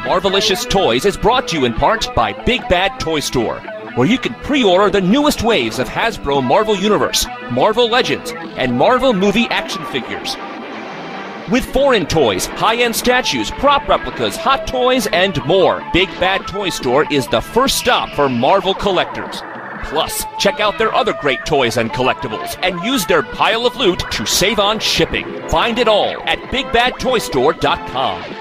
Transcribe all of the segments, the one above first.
Marvelicious Toys is brought to you in part by Big Bad Toy Store, where you can pre-order the newest waves of Hasbro Marvel Universe, Marvel Legends, and Marvel movie action figures. With foreign toys, high-end statues, prop replicas, hot toys, and more, Big Bad Toy Store is the first stop for Marvel collectors. Plus, check out their other great toys and collectibles, and use their pile of loot to save on shipping. Find it all at BigBadToyStore.com.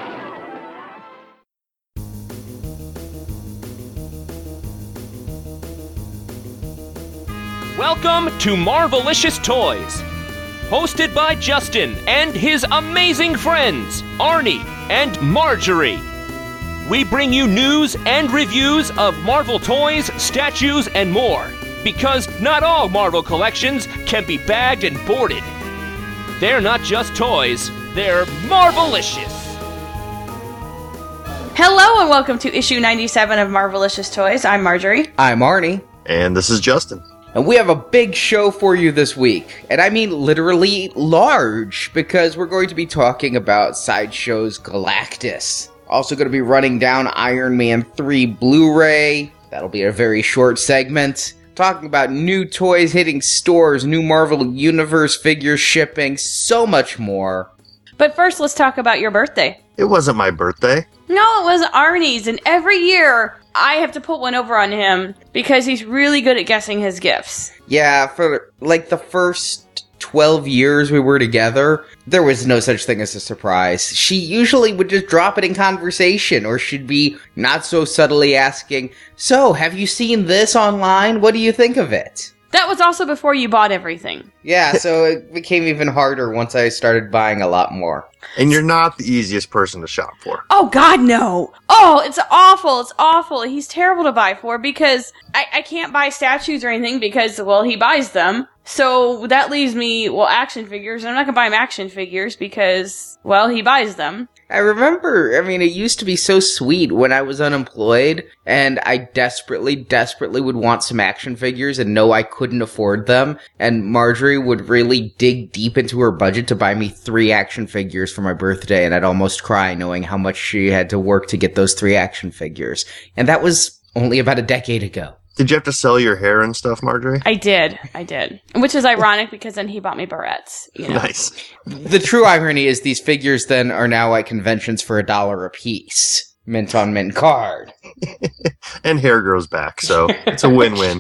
Welcome to Marvelicious Toys, hosted by Justin and his amazing friends, Arnie and Marjorie. We bring you news and reviews of Marvel toys, statues, and more, because not all Marvel collections can be bagged and boarded. They're not just toys, they're Marvelicious. Hello and welcome to issue 97 of Marvelicious Toys. I'm Marjorie. I'm Arnie. And this is Justin. And we have a big show for you this week. And I mean literally large, because we're going to be talking about Sideshow's Galactus. Also going to be running down Iron Man 3 Blu-ray. That'll be a very short segment. Talking about new toys hitting stores, new Marvel Universe figures shipping, so much more. But first, let's talk about your birthday. It wasn't my birthday. No, it was Arnie's, and every year I have to put one over on him because he's really good at guessing his gifts. Yeah, for like the first 12 years we were together, there was no such thing as a surprise. She usually would just drop it in conversation, or she'd be not so subtly asking, "So, have you seen this online? What do you think of it?" That was also before you bought everything. Yeah, so it became even harder once I started buying a lot more. And you're not the easiest person to shop for. Oh, God, no. Oh, it's awful. It's awful. He's terrible to buy for because I can't buy statues or anything because, well, he buys them. So that leaves me, action figures. I'm not going to buy him action figures because, he buys them. I remember, it used to be so sweet when I was unemployed, and I desperately would want some action figures and know I couldn't afford them, and Marjorie would really dig deep into her budget to buy me 3 action figures for my birthday, and I'd almost cry knowing how much she had to work to get those 3 action figures. And that was only about a decade ago. Did you have to sell your hair and stuff, Marjorie? I did. Which is ironic because then he bought me barrettes. You know? Nice. The true irony is these figures then are now at conventions for $1 a piece. Mint on mint card. And hair grows back, so it's a win-win.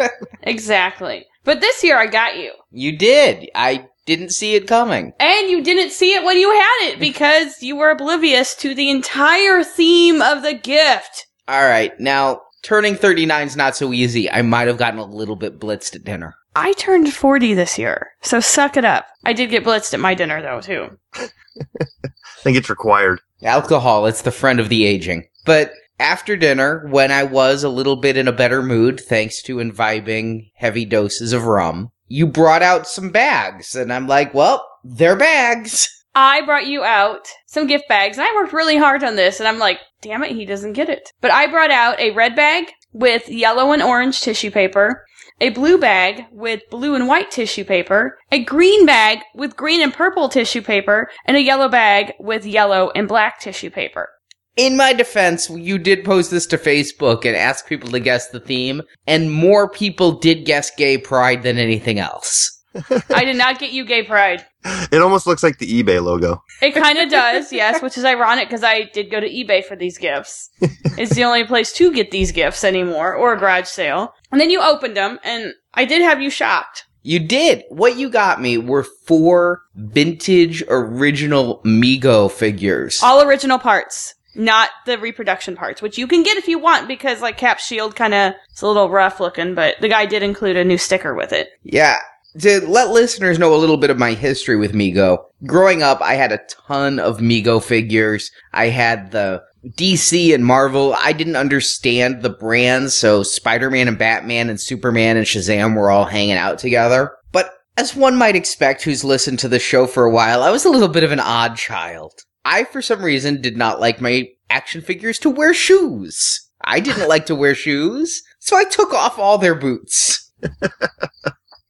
Exactly. But this year I got you. You did. I didn't see it coming. And you didn't see it when you had it because you were oblivious to the entire theme of the gift. All right, now, turning 39's not so easy. I might have gotten a little bit blitzed at dinner. I turned 40 this year, so suck it up. I did get blitzed at my dinner, though, too. I think it's required. Alcohol, it's the friend of the aging. But after dinner, when I was a little bit in a better mood, thanks to imbibing heavy doses of rum, you brought out some bags, and I'm like, they're bags. I brought you out some gift bags, and I worked really hard on this, and I'm like, damn it, he doesn't get it. But I brought out a red bag with yellow and orange tissue paper, a blue bag with blue and white tissue paper, a green bag with green and purple tissue paper, and a yellow bag with yellow and black tissue paper. In my defense, you did post this to Facebook and ask people to guess the theme, and more people did guess gay pride than anything else. I did not get you gay pride. It almost looks like the eBay logo. It kind of does, yes, which is ironic because I did go to eBay for these gifts. It's the only place to get these gifts anymore, or a garage sale. And then you opened them, and I did have you shocked. You did. What you got me were 4 vintage original Mego figures. All original parts, not the reproduction parts, which you can get if you want because, Cap's shield kind of is a little rough looking, but the guy did include a new sticker with it. Yeah. To let listeners know a little bit of my history with Mego, growing up, I had a ton of Mego figures. I had the DC and Marvel. I didn't understand the brands, so Spider-Man and Batman and Superman and Shazam were all hanging out together. But as one might expect who's listened to the show for a while, I was a little bit of an odd child. I, for some reason, did not like my action figures to wear shoes. I didn't like to wear shoes, so I took off all their boots.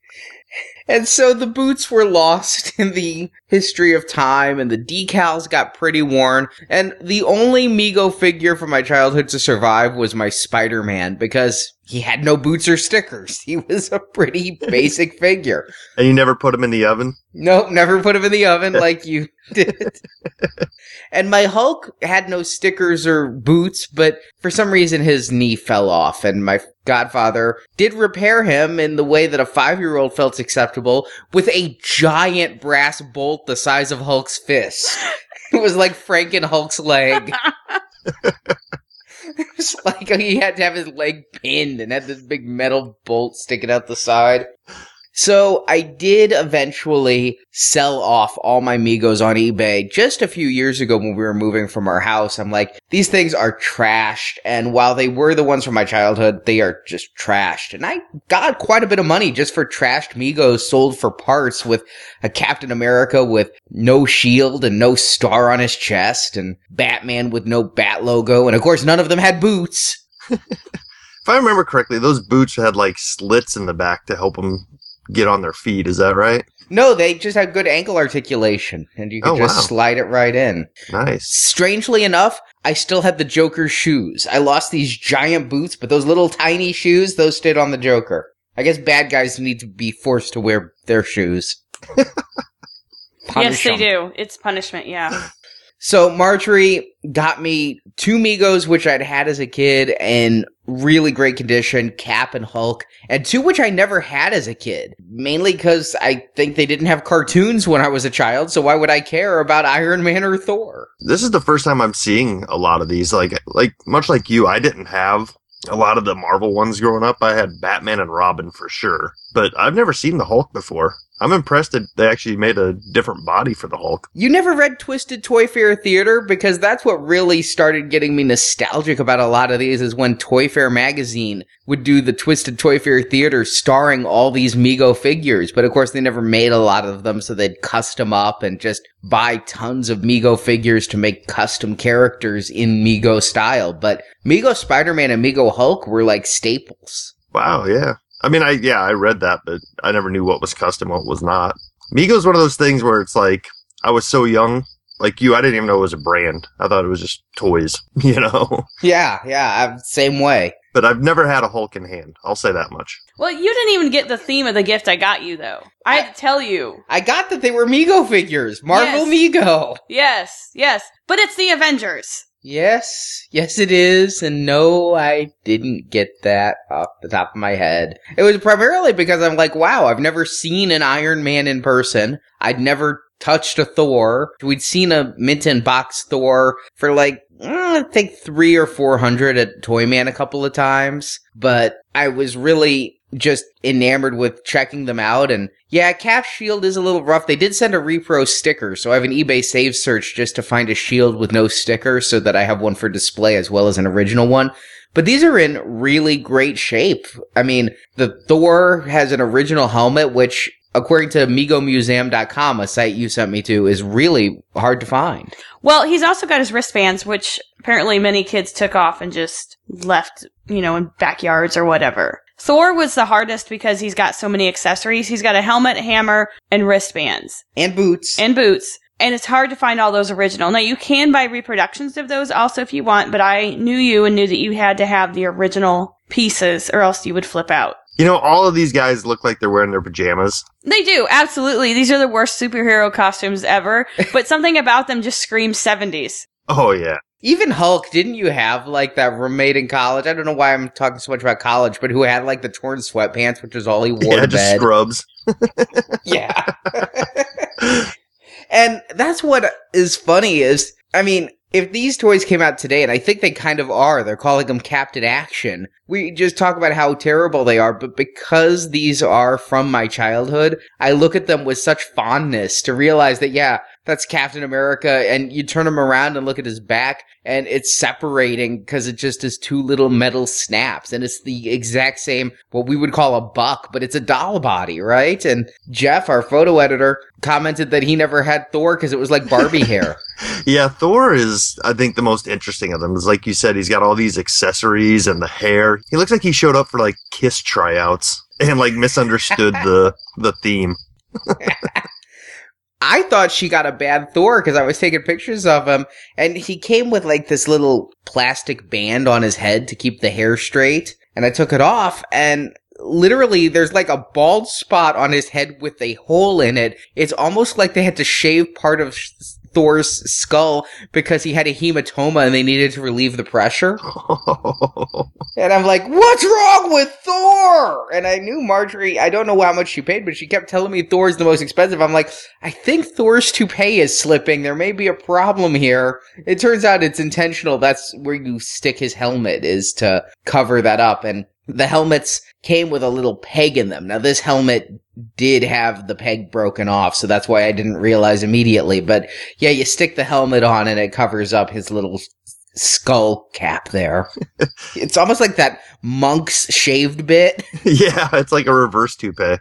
And so the boots were lost in the history of time, and the decals got pretty worn, and the only Mego figure from my childhood to survive was my Spider-Man, because he had no boots or stickers. He was a pretty basic figure. And you never put him in the oven? Nope, never put him in the oven like you did. And my Hulk had no stickers or boots, but for some reason his knee fell off, and my godfather did repair him in the way that a 5-year-old felt acceptable, with a giant brass bolt the size of Hulk's fist. It was like Franken Hulk's leg. It was like he had to have his leg pinned and had this big metal bolt sticking out the side. So I did eventually sell off all my Megos on eBay just a few years ago when we were moving from our house. I'm like, these things are trashed, and while they were the ones from my childhood, they are just trashed. And I got quite a bit of money just for trashed Megos sold for parts, with a Captain America with no shield and no star on his chest, and Batman with no bat logo, and of course none of them had boots. If I remember correctly, those boots had like slits in the back to help them get on their feet. Is that right? No, they just had good ankle articulation, and you could just slide it right in. Nice. Strangely enough, I still had the Joker's shoes. I lost these giant boots, but those little tiny shoes, those stayed on the Joker. I guess bad guys need to be forced to wear their shoes. Yes, they do. It's punishment, yeah. So Marjorie got me 2 Megos, which I'd had as a kid, in really great condition, Cap and Hulk, and 2 which I never had as a kid, mainly because I think they didn't have cartoons when I was a child, so why would I care about Iron Man or Thor? This is the first time I'm seeing a lot of these. Like much like you, I didn't have a lot of the Marvel ones growing up. I had Batman and Robin for sure, but I've never seen the Hulk before. I'm impressed that they actually made a different body for the Hulk. You never read Twisted Toy Fair Theater? Because that's what really started getting me nostalgic about a lot of these, is when Toy Fair magazine would do the Twisted Toy Fair Theater starring all these Mego figures. But of course they never made a lot of them, so they'd custom up and just buy tons of Mego figures to make custom characters in Mego style. But Mego Spider-Man and Mego Hulk were like staples. Wow, yeah. I mean, I read that, but I never knew what was custom, what was not. Mego's one of those things where it's like, I was so young, like you, I didn't even know it was a brand. I thought it was just toys, you know? Yeah, same way. But I've never had a Hulk in hand. I'll say that much. Well, you didn't even get the theme of the gift I got you, though. I had to tell you. I got that they were Mego figures. Marvel Mego. Yes. But it's the Avengers. Yes it is, and no, I didn't get that off the top of my head. It was primarily because I'm like, wow, I've never seen an Iron Man in person. I'd never touched a Thor. We'd seen a mint box Thor for like, I think 300 or 400 at Toyman a couple of times, but I was really just enamored with checking them out. And yeah, Cap Shield is a little rough. They did send a repro sticker, so I have an eBay save search just to find a shield with no sticker so that I have one for display as well as an original one. But these are in really great shape. I mean, the Thor has an original helmet, which, according to MegoMuseum.com, a site you sent me to, is really hard to find. Well, he's also got his wristbands, which apparently many kids took off and just left, in backyards or whatever. Thor was the hardest because he's got so many accessories. He's got a helmet, hammer, and wristbands. And boots. And it's hard to find all those original. Now, you can buy reproductions of those also if you want, but I knew you and knew that you had to have the original pieces or else you would flip out. All of these guys look like they're wearing their pajamas. They do, absolutely. These are the worst superhero costumes ever, but something about them just screams 70s. Oh, yeah. Even Hulk, didn't you have, like, that roommate in college? I don't know why I'm talking so much about college, but who had, like, the torn sweatpants, which was all he wore to bed. Yeah, just scrubs. Yeah. And that's what is funny is, I mean, if these toys came out today, and I think they kind of are, they're calling them Captain Action, we just talk about how terrible they are, but because these are from my childhood, I look at them with such fondness to realize that, yeah, that's Captain America, and you turn him around and look at his back, and it's separating because it just is 2 little metal snaps, and it's the exact same, what we would call a buck, but it's a doll body, right? And Jeff, our photo editor, commented that he never had Thor because it was like Barbie hair. Yeah, Thor is, I think, the most interesting of them. It's like you said, he's got all these accessories and the hair. He looks like he showed up for, like, Kiss tryouts. and like misunderstood the theme. I thought she got a bad Thor because I was taking pictures of him, and he came with like this little plastic band on his head to keep the hair straight, and I took it off, and literally there's like a bald spot on his head with a hole in it. It's almost like they had to shave part of Thor's skull because he had a hematoma and they needed to relieve the pressure. And I'm like, what's wrong with Thor? And I knew Marjorie, I don't know how much she paid, but she kept telling me Thor's the most expensive. I'm like, I think Thor's toupee is slipping. There may be a problem here. It turns out it's intentional. That's where you stick his helmet, is to cover that up. And the helmets came with a little peg in them. Now, this helmet did have the peg broken off, so that's why I didn't realize immediately. But yeah, you stick the helmet on and it covers up his little skull cap there. It's almost like that monk's shaved bit. Yeah, it's like a reverse toupee.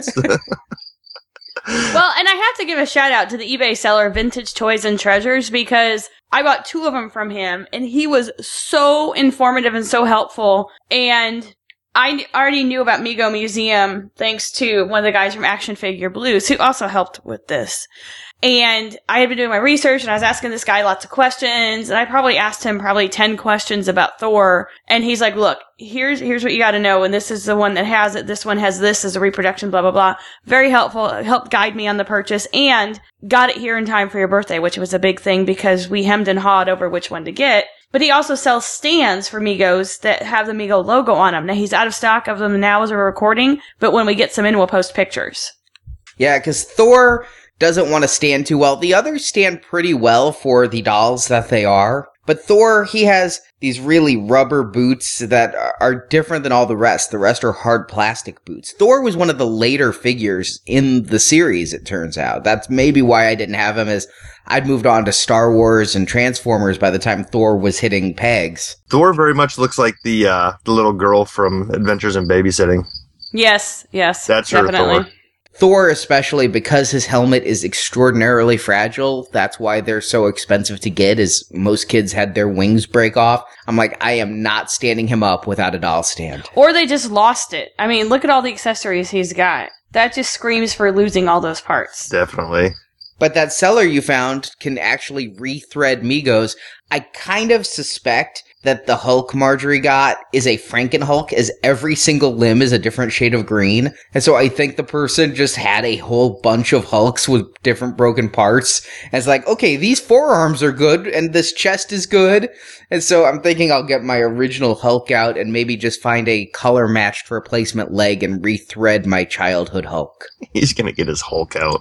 Well, and I have to give a shout out to the eBay seller Vintage Toys and Treasures, because I bought 2 of them from him and he was so informative and so helpful. And I already knew about Mego Museum thanks to one of the guys from Action Figure Blues, who also helped with this. And I had been doing my research and I was asking this guy lots of questions, and I probably asked him 10 questions about Thor. And he's like, look, here's what you got to know. And this is the one that has it. This one has this as a reproduction, blah, blah, blah. Very helpful. Helped guide me on the purchase and got it here in time for your birthday, which was a big thing because we hemmed and hawed over which one to get. But he also sells stands for Megos that have the Mego logo on them. Now, he's out of stock of them now as we're recording, but when we get some in, we'll post pictures. Yeah, because Thor doesn't want to stand too well. The others stand pretty well for the dolls that they are. But Thor, he has these really rubber boots that are different than all the rest. The rest are hard plastic boots. Thor was one of the later figures in the series, it turns out. That's maybe why I didn't have him, is I'd moved on to Star Wars and Transformers by the time Thor was hitting pegs. Thor very much looks like the little girl from Adventures in Babysitting. Yes, That's definitely. her Thor. Thor, especially because his helmet is extraordinarily fragile, that's why they're so expensive to get, is most kids had their wings break off. I'm like, I am not standing him up without a doll stand. Or they just lost it. I mean, look at all the accessories he's got. That just screams for losing all those parts. Definitely. But that seller you found can actually rethread Megos. I kind of suspect that the Hulk Marjorie got is a Franken-Hulk, as every single limb is a different shade of green. And so I think the person just had a whole bunch of Hulks with different broken parts. And it's like, okay, these forearms are good, and this chest is good. And so I'm thinking I'll get my original Hulk out and maybe just find a color-matched replacement leg and rethread my childhood Hulk. He's gonna get his Hulk out.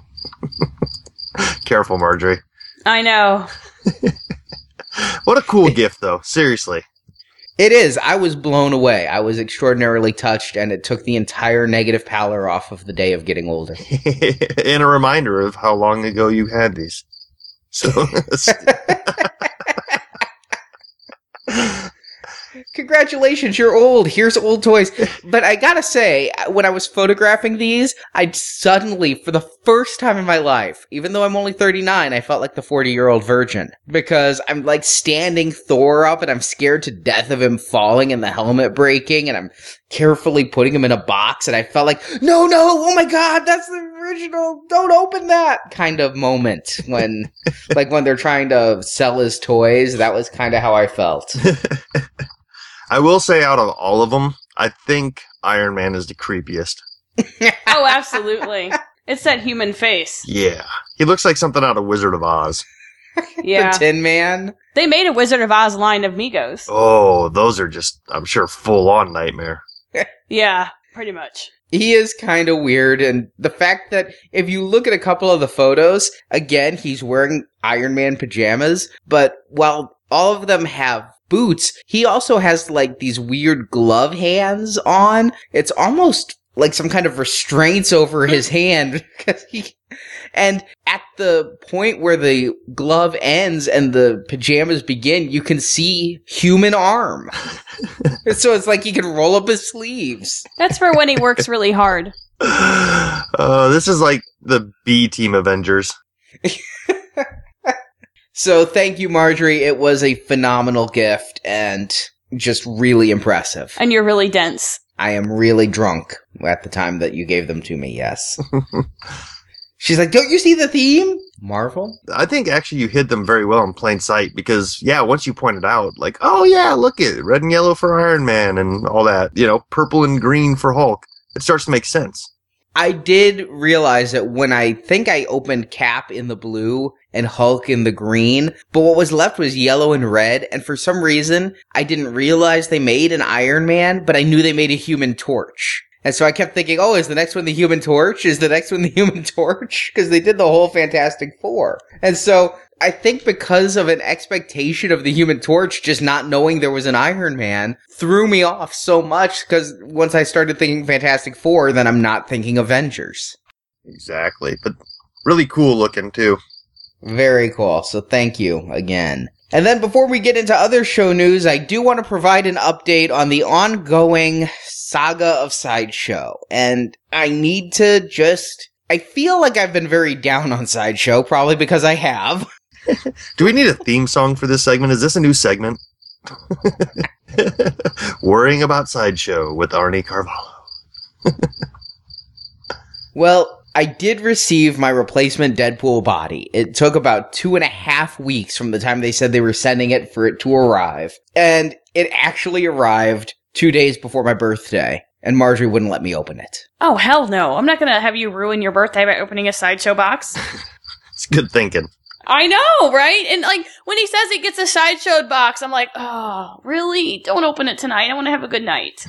Careful, Marjorie. I know. What a cool gift, though. Seriously. It is. I was blown away. I was extraordinarily touched, and it took the entire negative pallor off of the day of getting older. And a reminder of how long ago you had these. So, Congratulations, you're old. Here's old toys. But I gotta say, when I was photographing these, I suddenly, for the first time in my life, even though I'm only 39, I felt like the 40-year-old virgin. Because I'm like standing Thor up and I'm scared to death of him falling and the helmet breaking, and I'm carefully putting him in a box, and I felt like, no, oh my god, that's the original, don't open that kind of moment when, like when they're trying to sell his toys. That was kind of how I felt. I will say, out of all of them, I think Iron Man is the creepiest. Oh, absolutely. It's that human face. Yeah. He looks like something out of Wizard of Oz. Yeah. The Tin Man. They made a Wizard of Oz line of Megos. Oh, those are just, I'm sure, full-on nightmare. Yeah, pretty much. He is kind of weird, and the fact that if you look at a couple of the photos, again, he's wearing Iron Man pajamas, but while all of them have boots, he also has like these weird glove hands on. It's almost like some kind of restraints over his hand, and at the point where the glove ends and the pajamas begin, you can see human arm. So it's like he can roll up his sleeves. That's for when he works really hard. This is like the B-Team Avengers. So thank you, Marjorie. It was a phenomenal gift and just really impressive. And you're really dense. I am really drunk at the time that you gave them to me, yes. She's like, don't you see the theme? Marvel? I think actually you hid them very well in plain sight because, yeah, once you pointed out, like, oh yeah, look at it, red and yellow for Iron Man and all that, purple and green for Hulk, it starts to make sense. I did realize that when I think I opened Cap in the blue and Hulk in the green, but what was left was yellow and red, and for some reason, I didn't realize they made an Iron Man, but I knew they made a Human Torch. And so I kept thinking, oh, is the next one the Human Torch? Is the next one the Human Torch? Because they did the whole Fantastic Four. And so I think because of an expectation of the Human Torch, just not knowing there was an Iron Man, threw me off so much, because once I started thinking Fantastic Four, then I'm not thinking Avengers. Exactly. But really cool looking, too. Very cool. So thank you again. And then before we get into other show news, I do want to provide an update on the ongoing saga of Sideshow. And I need to I feel like I've been very down on Sideshow, probably because I have. Do we need a theme song for this segment? Is this a new segment? Worrying about Sideshow with Arnie Carvalho. Well, I did receive my replacement Deadpool body. It took about 2.5 weeks from the time they said they were sending it for it to arrive. And it actually arrived 2 days before my birthday. And Marjorie wouldn't let me open it. Oh, hell no. I'm not going to have you ruin your birthday by opening a Sideshow box. It's good thinking. I know, right? And when he says he gets a Sideshow box, I'm like, oh, really? Don't open it tonight. I want to have a good night.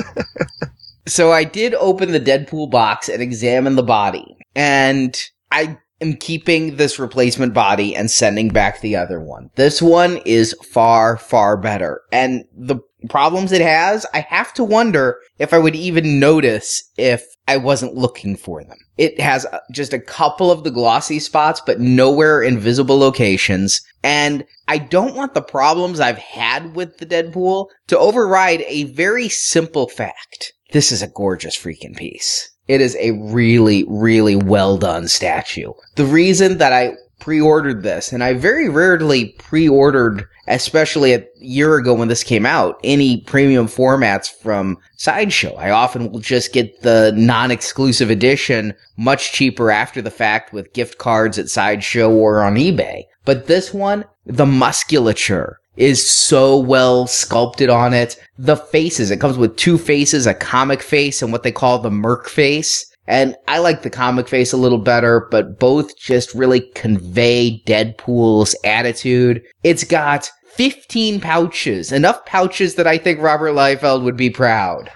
So I did open the Deadpool box and examine the body. And I am keeping this replacement body and sending back the other one. This one is far, far better. And the problems it has, I have to wonder if I would even notice if I wasn't looking for them. It has just a couple of the glossy spots, but nowhere in visible locations. And I don't want the problems I've had with the Deadpool to override a very simple fact. This is a gorgeous freaking piece. It is a really, really well done statue. The reason that I pre-ordered this, and I very rarely pre-ordered, especially a year ago when this came out, any premium formats from Sideshow. I often will just get the non-exclusive edition much cheaper after the fact with gift cards at Sideshow or on eBay. But this one, the musculature is so well sculpted on it. The faces, it comes with 2 faces, a comic face and what they call the Merc face. And I like the comic face a little better, but both just really convey Deadpool's attitude. It's got 15 pouches, enough pouches that I think Robert Liefeld would be proud.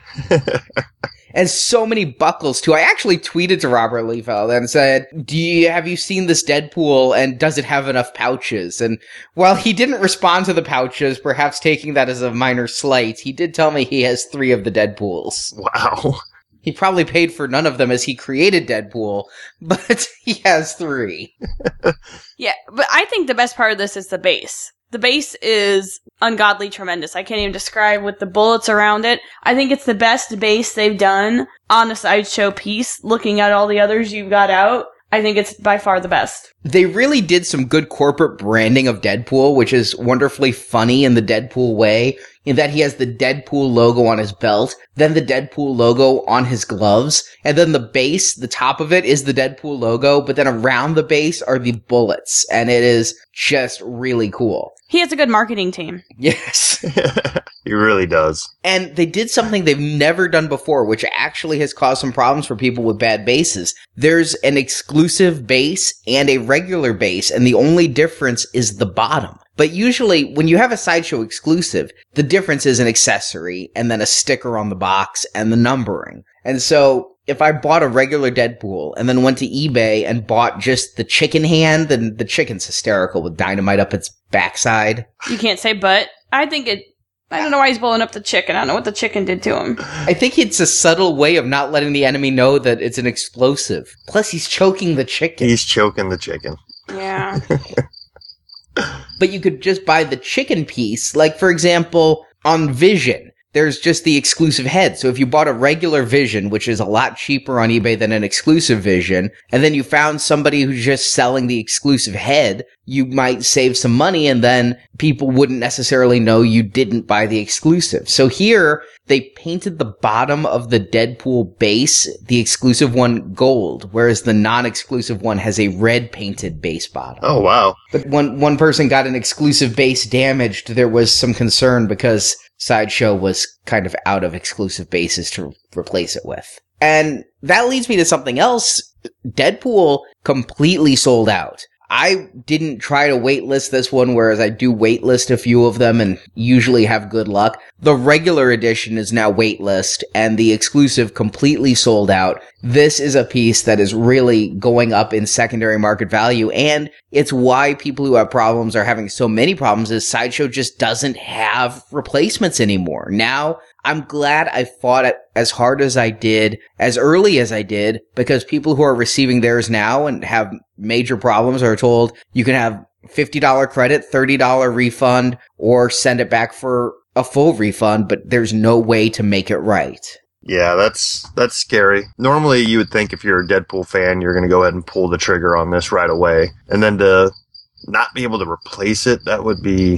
And so many buckles, too. I actually tweeted to Robert Liefeld and said, have you seen this Deadpool, and does it have enough pouches? And while he didn't respond to the pouches, perhaps taking that as a minor slight, he did tell me he has 3 of the Deadpools. Wow. He probably paid for none of them as he created Deadpool, but he has 3. Yeah, but I think the best part of this is the base. The base is ungodly tremendous. I can't even describe with the bullets around it. I think it's the best base they've done on a Sideshow piece. Looking at all the others you've got out, I think it's by far the best. They really did some good corporate branding of Deadpool, which is wonderfully funny in the Deadpool way, in that he has the Deadpool logo on his belt, then the Deadpool logo on his gloves, and then the base, the top of it is the Deadpool logo, but then around the base are the bullets, and it is just really cool. He has a good marketing team. Yes. He really does. And they did something they've never done before, which actually has caused some problems for people with bad bases. There's an exclusive base and a regular base, and the only difference is the bottom. But usually, when you have a Sideshow exclusive, the difference is an accessory, and then a sticker on the box, and the numbering. And so, if I bought a regular Deadpool, and then went to eBay and bought just the chicken hand, then the chicken's hysterical with dynamite up its backside. You can't say but. I don't know why he's blowing up the chicken. I don't know what the chicken did to him. I think it's a subtle way of not letting the enemy know that it's an explosive. Plus, he's choking the chicken. He's choking the chicken. Yeah. But you could just buy the chicken piece. Like, for example, on Vision, there's just the exclusive head. So if you bought a regular Vision, which is a lot cheaper on eBay than an exclusive Vision, and then you found somebody who's just selling the exclusive head, you might save some money, and then people wouldn't necessarily know you didn't buy the exclusive. So here, they painted the bottom of the Deadpool base, the exclusive one, gold, whereas the non-exclusive one has a red painted base bottom. Oh, wow. But when one person got an exclusive base damaged, there was some concern because Sideshow was kind of out of exclusive bases to replace it with. And that leads me to something else. Deadpool completely sold out. I didn't try to waitlist this one, whereas I do waitlist a few of them and usually have good luck. The regular edition is now waitlist, and the exclusive completely sold out. This is a piece that is really going up in secondary market value, and it's why people who have problems are having so many problems, is Sideshow just doesn't have replacements anymore. Now, I'm glad I fought it as hard as I did, as early as I did, because people who are receiving theirs now and have major problems are told you can have $50 credit, $30 refund, or send it back for a full refund, but there's no way to make it right. Yeah, that's scary. Normally, you would think if you're a Deadpool fan, you're going to go ahead and pull the trigger on this right away. And then to not be able to replace it, that would be,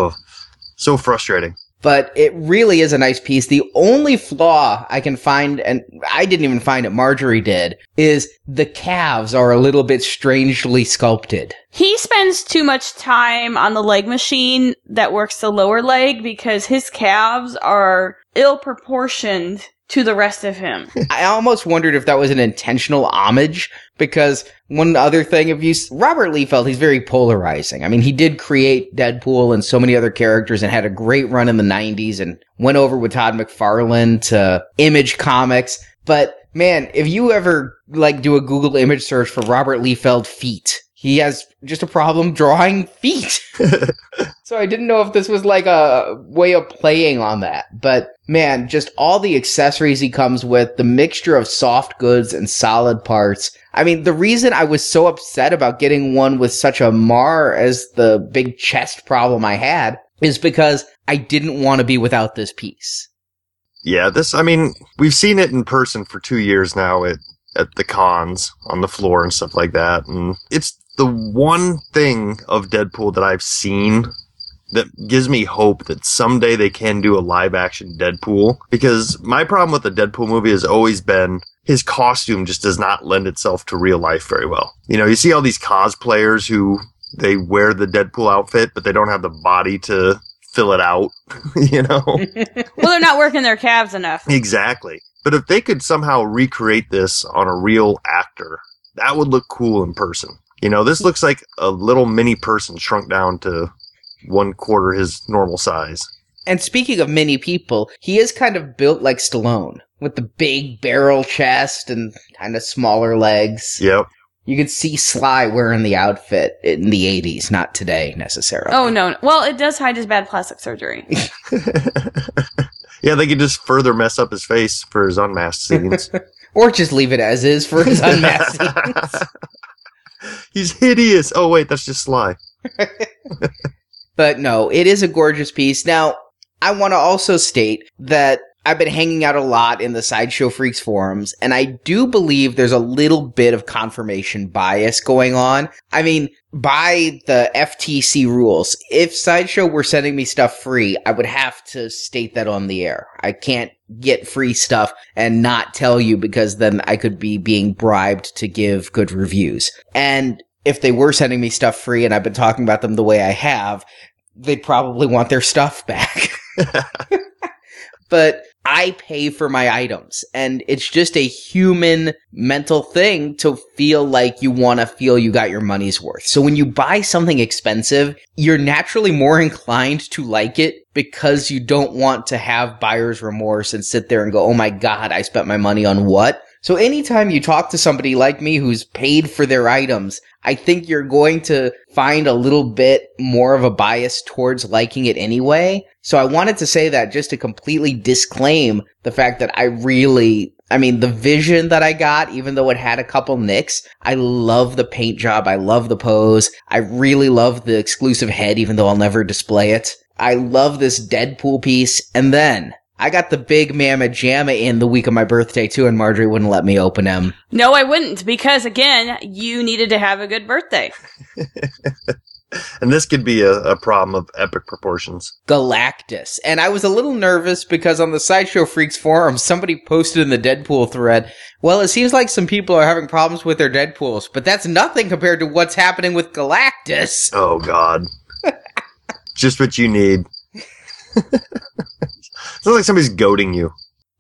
so frustrating. But it really is a nice piece. The only flaw I can find, and I didn't even find it, Marjorie did, is the calves are a little bit strangely sculpted. He spends too much time on the leg machine that works the lower leg because his calves are ill-proportioned to the rest of him. I almost wondered if that was an intentional homage, because one other thing, Robert Liefeld, he's very polarizing. I mean, he did create Deadpool and so many other characters and had a great run in the 90s and went over with Todd McFarlane to Image Comics. But man, if you ever do a Google image search for Robert Liefeld feet, he has just a problem drawing feet. So I didn't know if this was a way of playing on that. But man, just all the accessories he comes with, the mixture of soft goods and solid parts. I mean, the reason I was so upset about getting one with such a mar as the big chest problem I had is because I didn't want to be without this piece. Yeah, we've seen it in person for 2 years now at the cons on the floor and stuff like that. And it's the one thing of Deadpool that I've seen that gives me hope that someday they can do a live action Deadpool. Because my problem with the Deadpool movie has always been his costume just does not lend itself to real life very well. You know, you see all these cosplayers who they wear the Deadpool outfit, but they don't have the body to fill it out, you know? Well, they're not working their calves enough. Exactly. But if they could somehow recreate this on a real actor, that would look cool in person. You know, this looks like a little mini person shrunk down to 1/4 his normal size. And speaking of mini people, he is kind of built like Stallone, with the big barrel chest and kind of smaller legs. Yep. You could see Sly wearing the outfit in the 80s, not today necessarily. Oh, no. Well, it does hide his bad plastic surgery. Yeah, they could just further mess up his face for his unmasked scenes. Or just leave it as is for his unmasked scenes. He's hideous. Oh, wait, that's just Sly. But no, it is a gorgeous piece. Now, I want to also state that I've been hanging out a lot in the Sideshow Freaks forums, and I do believe there's a little bit of confirmation bias going on. I mean, by the FTC rules, if Sideshow were sending me stuff free, I would have to state that on the air. I can't get free stuff and not tell you, because then I could be being bribed to give good reviews. And if they were sending me stuff free and I've been talking about them the way I have, they'd probably want their stuff back. But I pay for my items, and it's just a human mental thing to feel like you want to feel you got your money's worth. So when you buy something expensive, you're naturally more inclined to like it because you don't want to have buyer's remorse and sit there and go, oh my God, I spent my money on what? So anytime you talk to somebody like me who's paid for their items, I think you're going to find a little bit more of a bias towards liking it anyway. So I wanted to say that just to completely disclaim the fact that the vision that I got, even though it had a couple nicks, I love the paint job. I love the pose. I really love the exclusive head, even though I'll never display it. I love this Deadpool piece. And then I got the big Mamma Jamma in the week of my birthday, too, and Marjorie wouldn't let me open him. No, I wouldn't, because, again, you needed to have a good birthday. And this could be a problem of epic proportions. Galactus. And I was a little nervous because on the Sideshow Freaks forum, somebody posted in the Deadpool thread, well, it seems like some people are having problems with their Deadpools, but that's nothing compared to what's happening with Galactus. Oh, God. Just what you need. Sounds like somebody's goading you.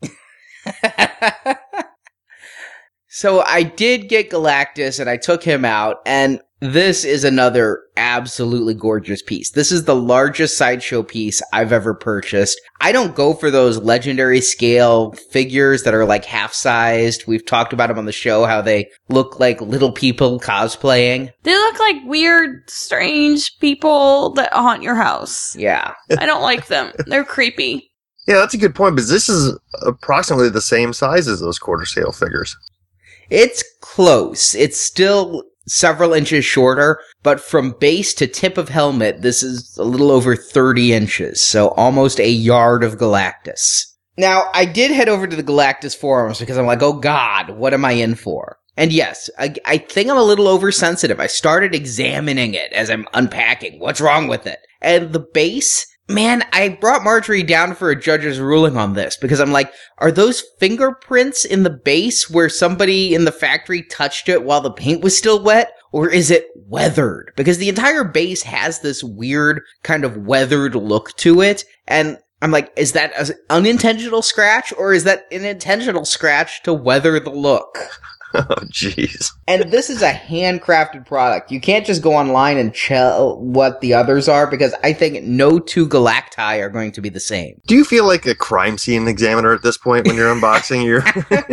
So I did get Galactus and I took him out, and this is another absolutely gorgeous piece. This is the largest Sideshow piece I've ever purchased. I don't go for those legendary scale figures that are like half-sized. We've talked about them on the show, how they look like little people cosplaying. They look like weird, strange people that haunt your house. Yeah. I don't like them. They're creepy. Yeah, that's a good point, because this is approximately the same size as those quarter scale figures. It's close. It's still several inches shorter, but from base to tip of helmet, this is a little over 30 inches, so almost a yard of Galactus. Now, I did head over to the Galactus forums because I'm like, oh god, what am I in for? And yes, I think I'm a little oversensitive. I started examining it as I'm unpacking. What's wrong with it? And the base, man, I brought Marjorie down for a judge's ruling on this because I'm like, are those fingerprints in the base where somebody in the factory touched it while the paint was still wet? Or is it weathered? Because the entire base has this weird kind of weathered look to it. And I'm like, is that an unintentional scratch or is that an intentional scratch to weather the look? Oh, jeez. And this is a handcrafted product. You can't just go online and tell what the others are because I think no two Galacti are going to be the same. Do you feel like a crime scene examiner at this point when you're unboxing your...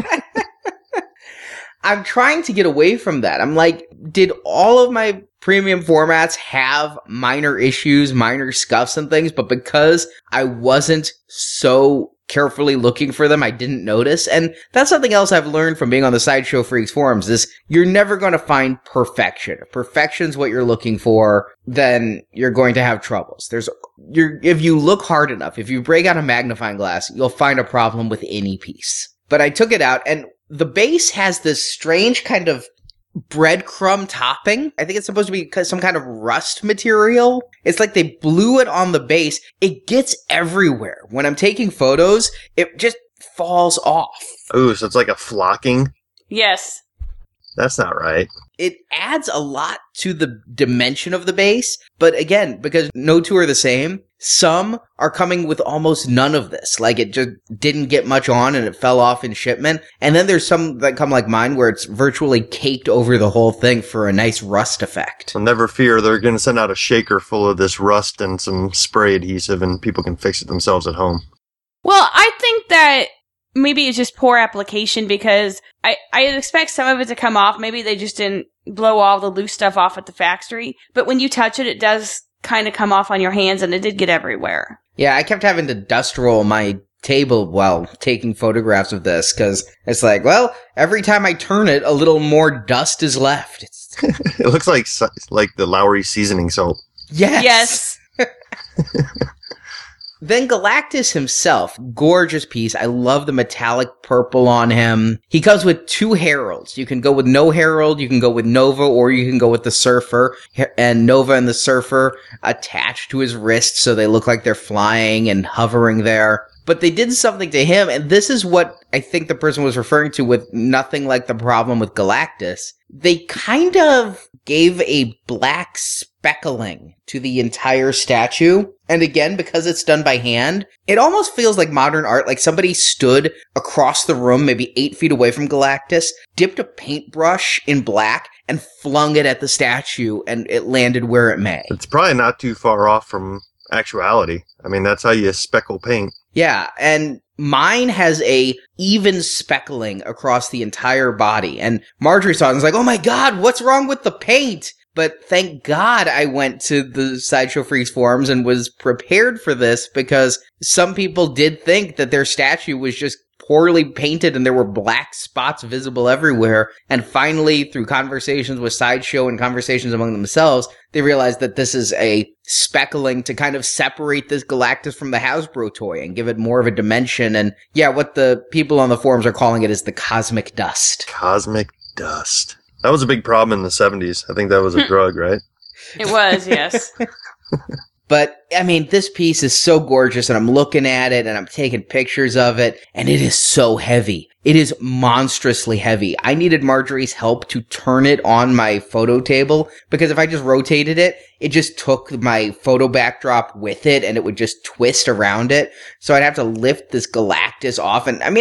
I'm trying to get away from that. I'm like, did all of my premium formats have minor issues, minor scuffs and things, but because I wasn't so carefully looking for them, I didn't notice. And that's something else I've learned from being on the Sideshow Freaks forums is you're never going to find perfection. If perfection's what you're looking for, then you're going to have troubles. If you look hard enough, if you break out a magnifying glass, you'll find a problem with any piece. But I took it out, and the base has this strange kind of breadcrumb topping. I think it's supposed to be some kind of rust material. It's like they blew it on the base. It gets everywhere. When I'm taking photos, it just falls off. Ooh, so it's like a flocking? Yes. That's not right. It adds a lot to the dimension of the base, but again, because no two are the same, some are coming with almost none of this. Like, it just didn't get much on and it fell off in shipment. And then there's some that come like mine where it's virtually caked over the whole thing for a nice rust effect. So never fear, they're going to send out a shaker full of this rust and some spray adhesive and people can fix it themselves at home. Well, I think that maybe it's just poor application because I expect some of it to come off. Maybe they just didn't blow all the loose stuff off at the factory. But when you touch it, it does kind of come off on your hands, and it did get everywhere. Yeah, I kept having to dust roll my table while taking photographs of this, because it's like, well, every time I turn it, a little more dust is left. It looks like the Lowry seasoning salt. Yes! Then Galactus himself, gorgeous piece. I love the metallic purple on him. He comes with 2 heralds. You can go with no herald, you can go with Nova, or you can go with the Surfer. And Nova and the Surfer attached to his wrists so they look like they're flying and hovering there. But they did something to him, and this is what I think the person was referring to with nothing like the problem with Galactus. They kind of gave a black speckling to the entire statue. And again, because it's done by hand, it almost feels like modern art, like somebody stood across the room, maybe 8 feet away from Galactus, dipped a paintbrush in black, and flung it at the statue, and it landed where it may. It's probably not too far off from actuality. I mean, that's how you speckle paint. Yeah, and mine has a even speckling across the entire body. And Marjorie saw it and was like, oh my god, what's wrong with the paint? But thank God I went to the Sideshow Freaks forums and was prepared for this, because some people did think that their statue was just poorly painted and there were black spots visible everywhere. And finally, through conversations with Sideshow and conversations among themselves, they realized that this is a speckling to kind of separate this Galactus from the Hasbro toy and give it more of a dimension. And yeah, what the people on the forums are calling it is the cosmic dust. Cosmic dust. That was a big problem in the 70s. I think that was a drug, right? It was, yes. But, I mean, this piece is so gorgeous, and I'm looking at it, and I'm taking pictures of it, and it is so heavy. It is monstrously heavy. I needed Marjorie's help to turn it on my photo table, because if I just rotated it, it just took my photo backdrop with it, and it would just twist around it. So I'd have to lift this Galactus off, and, I mean,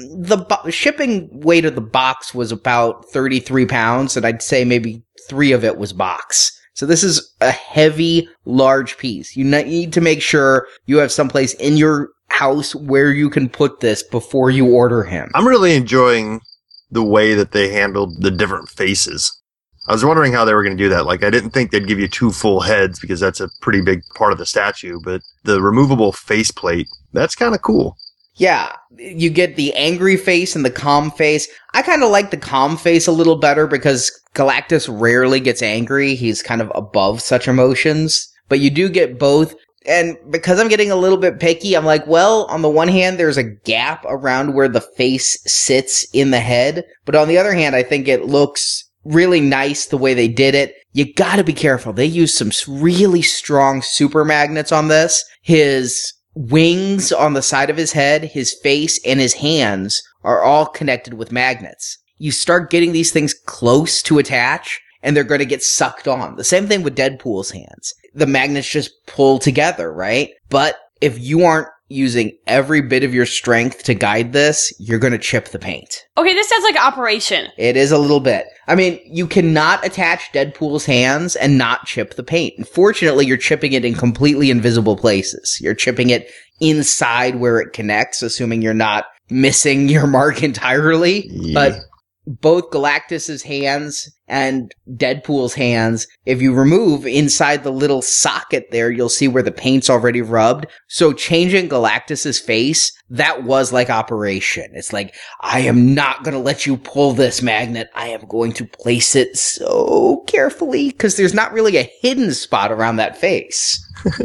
the shipping weight of the box was about 33 pounds, and I'd say maybe 3 of it was box. So this is a heavy, large piece. You need to make sure you have someplace in your house where you can put this before you order him. I'm really enjoying the way that they handled the different faces. I was wondering how they were going to do that. Like, I didn't think they'd give you 2 full heads because that's a pretty big part of the statue, but the removable faceplate, that's kind of cool. Yeah, you get the angry face and the calm face. I kind of like the calm face a little better because Galactus rarely gets angry. He's kind of above such emotions. But you do get both. And because I'm getting a little bit picky, I'm like, well, on the one hand, there's a gap around where the face sits in the head. But on the other hand, I think it looks really nice the way they did it. You gotta be careful. They used some really strong super magnets on this. His wings on the side of his head, his face, and his hands are all connected with magnets. You start getting these things close to attach, and they're going to get sucked on. The same thing with Deadpool's hands. The magnets just pull together, right? But if you aren't using every bit of your strength to guide this, you're going to chip the paint. Okay, this sounds like Operation. It is a little bit. I mean, you cannot attach Deadpool's hands and not chip the paint. Unfortunately, you're chipping it in completely invisible places. You're chipping it inside where it connects, assuming you're not missing your mark entirely. Yeah. But both Galactus's hands and Deadpool's hands, if you remove inside the little socket there, you'll see where the paint's already rubbed. So changing Galactus's face, that was like Operation. It's like, I am not going to let you pull this magnet. I am going to place it so carefully because there's not really a hidden spot around that face.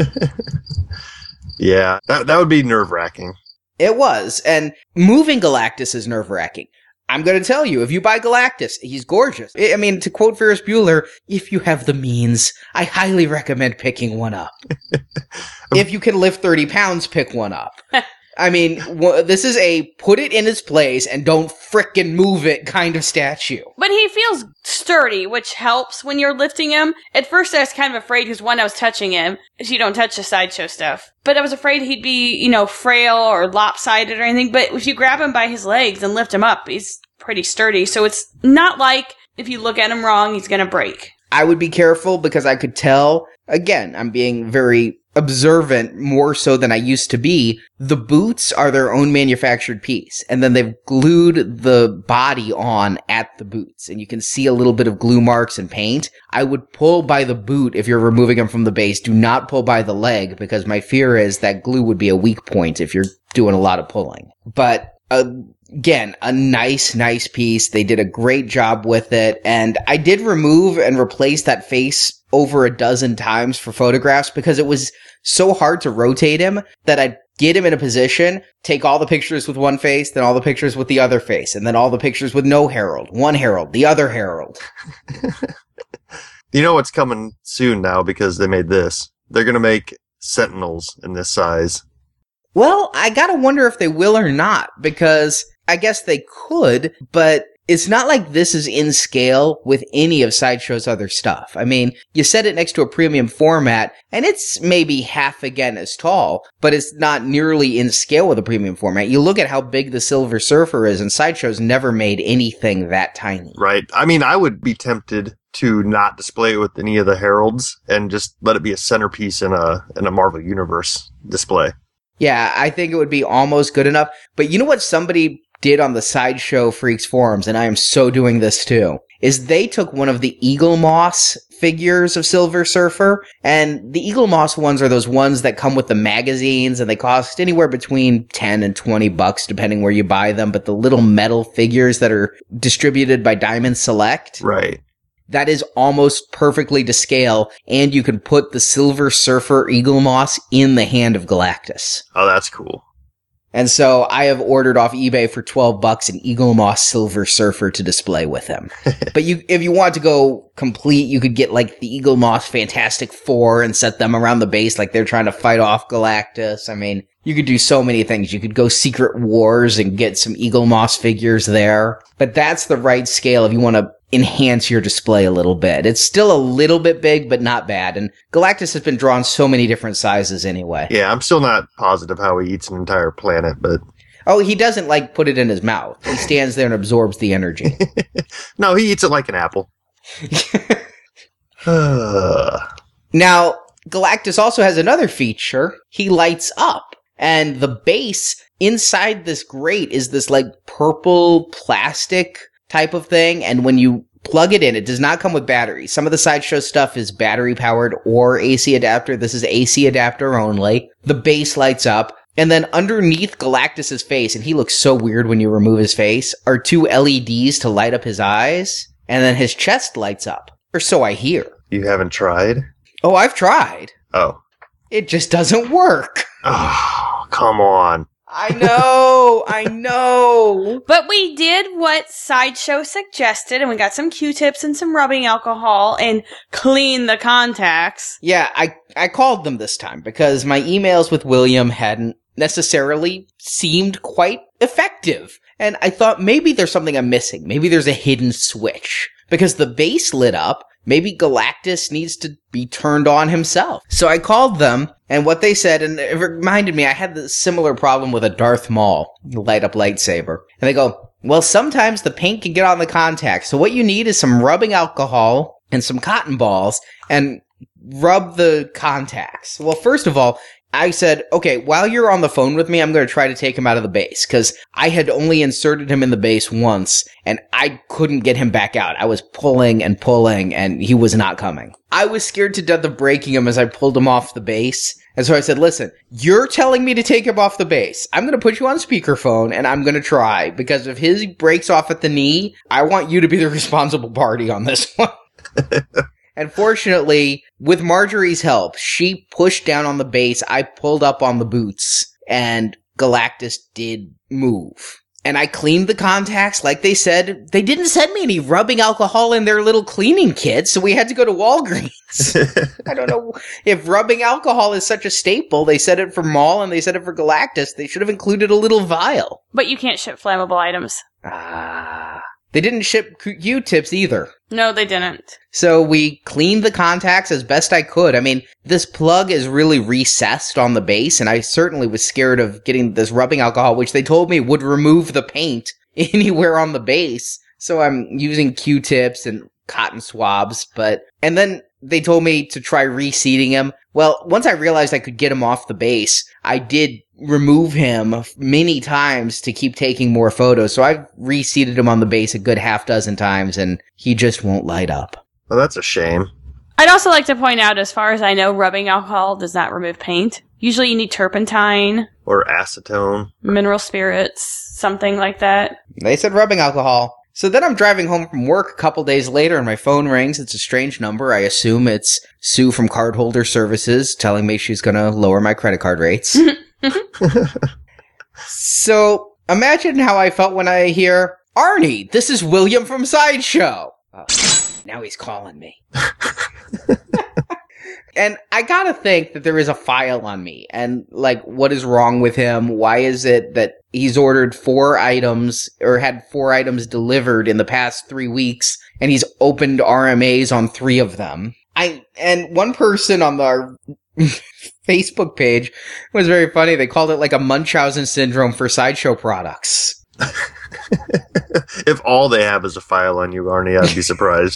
Yeah, that would be nerve-wracking. It was. And moving Galactus is nerve-wracking. I'm going to tell you, if you buy Galactus, he's gorgeous. I mean, to quote Ferris Bueller, if you have the means, I highly recommend picking one up. If you can lift 30 pounds, pick one up. I mean, this is a put it in its place and don't frickin' move it kind of statue. But he feels sturdy, which helps when you're lifting him. At first I was kind of afraid because when I was touching him, you don't touch the Sideshow stuff. But I was afraid he'd be, frail or lopsided or anything. But if you grab him by his legs and lift him up, he's pretty sturdy. So it's not like if you look at him wrong, he's going to break. I would be careful because I could tell, again, I'm being very observant more so than I used to be. The boots are their own manufactured piece, and then they've glued the body on at the boots, and you can see a little bit of glue marks and paint. I would pull by the boot if you're removing them from the base. Do not pull by the leg, because my fear is that glue would be a weak point if you're doing a lot of pulling. But again, a nice piece. They did a great job with it, and I did remove and replace that face over a dozen times for photographs because it was so hard to rotate him that I'd get him in a position, take all the pictures with one face, then all the pictures with the other face, and then all the pictures with no Harold, one Harold, the other Harold. You know what's coming soon now because they made this? They're going to make Sentinels in this size. Well, I gotta wonder if they will or not, because I guess they could, but it's not like this is in scale with any of Sideshow's other stuff. I mean, you set it next to a premium format, and it's maybe half again as tall, but it's not nearly in scale with a premium format. You look at how big the Silver Surfer is, and Sideshow's never made anything that tiny. Right. I mean, I would be tempted to not display it with any of the Heralds and just let it be a centerpiece in a Marvel Universe display. Yeah, I think it would be almost good enough. But you know what somebody did on the Sideshow Freaks forums, and I am so doing this too, is they took one of the Eagle Moss figures of Silver Surfer, and the Eagle Moss ones are those ones that come with the magazines, and they cost anywhere between $10 and $20 depending where you buy them, but the little metal figures that are distributed by Diamond Select, Right. that is almost perfectly to scale, and you can put the Silver Surfer Eagle Moss in the hand of Galactus. Oh, that's cool. And so I have ordered off eBay for $12 an Eagle Moss Silver Surfer to display with him. But if you want to go complete, you could get like the Eagle Moss Fantastic Four and set them around the base like they're trying to fight off Galactus. I mean, you could do so many things. You could go Secret Wars and get some Eagle Moss figures there. But that's the right scale if you want to enhance your display a little bit. It's still a little bit big, but not bad. And Galactus has been drawn so many different sizes anyway. Yeah, I'm still not positive how he eats an entire planet, but... Oh, he doesn't, like, put it in his mouth. He stands there and absorbs the energy. No, he eats it like an apple. Now, Galactus also has another feature. He lights up. And the base inside this grate is this, like, purple plastic type of thing, and when you plug it in, it does not come with batteries. Some of the Sideshow stuff is battery powered or AC adapter. This is AC adapter only. The base lights up, and then underneath Galactus's face, and he looks so weird when you remove his face, are 2 LEDs to light up his eyes, and then his chest lights up. Or so I hear. You haven't tried? Oh, I've tried. Oh. It just doesn't work. Oh, come on. I know. But we did what Sideshow suggested, and we got some Q-tips and some rubbing alcohol and cleaned the contacts. Yeah, I called them this time because my emails with William hadn't necessarily seemed quite effective. And I thought maybe there's something I'm missing. Maybe there's a hidden switch. Because the base lit up, maybe Galactus needs to be turned on himself. So I called them, and what they said, and it reminded me, I had the similar problem with a Darth Maul light up lightsaber. And they go, well, sometimes the paint can get on the contact, so what you need is some rubbing alcohol and some cotton balls, and rub the contacts. Well, first of all, I said, okay, while you're on the phone with me, I'm going to try to take him out of the base, because I had only inserted him in the base once, and I couldn't get him back out. I was pulling, and he was not coming. I was scared to death of breaking him as I pulled him off the base, and so I said, listen, you're telling me to take him off the base. I'm going to put you on speakerphone, and I'm going to try, because if his breaks off at the knee, I want you to be the responsible party on this one. And fortunately, with Marjorie's help, she pushed down on the base, I pulled up on the boots, and Galactus did move. And I cleaned the contacts like they said. They didn't send me any rubbing alcohol in their little cleaning kit, so we had to go to Walgreens. I don't know if rubbing alcohol is such a staple. They said it for Maul and they said it for Galactus. They should have included a little vial. But you can't ship flammable items. They didn't ship Q-tips either. No, they didn't. So we cleaned the contacts as best I could. I mean, this plug is really recessed on the base, and I certainly was scared of getting this rubbing alcohol, which they told me would remove the paint anywhere on the base. So I'm using Q-tips and cotton swabs, and then they told me to try reseating him. Well, once I realized I could get him off the base, I did remove him many times to keep taking more photos. So I've reseated him on the base a good half dozen times, and he just won't light up. Well, that's a shame. I'd also like to point out, as far as I know, rubbing alcohol does not remove paint. Usually you need turpentine. Or acetone. Mineral spirits, something like that. They said rubbing alcohol. So then I'm driving home from work a couple days later and my phone rings. It's a strange number. I assume it's Sue from Cardholder Services telling me she's going to lower my credit card rates. So imagine how I felt when I hear, Arnie, this is William from Sideshow. Oh, now he's calling me. And I gotta think that there is a file on me, and, like, what is wrong with him? Why is it that he's ordered 4 items, or had 4 items delivered in the past 3 weeks, and he's opened RMAs on 3 of them? And one person on our Facebook page was very funny. They called it, like, a Munchausen syndrome for Sideshow products. If all they have is a file on you, Arnie, I'd be surprised.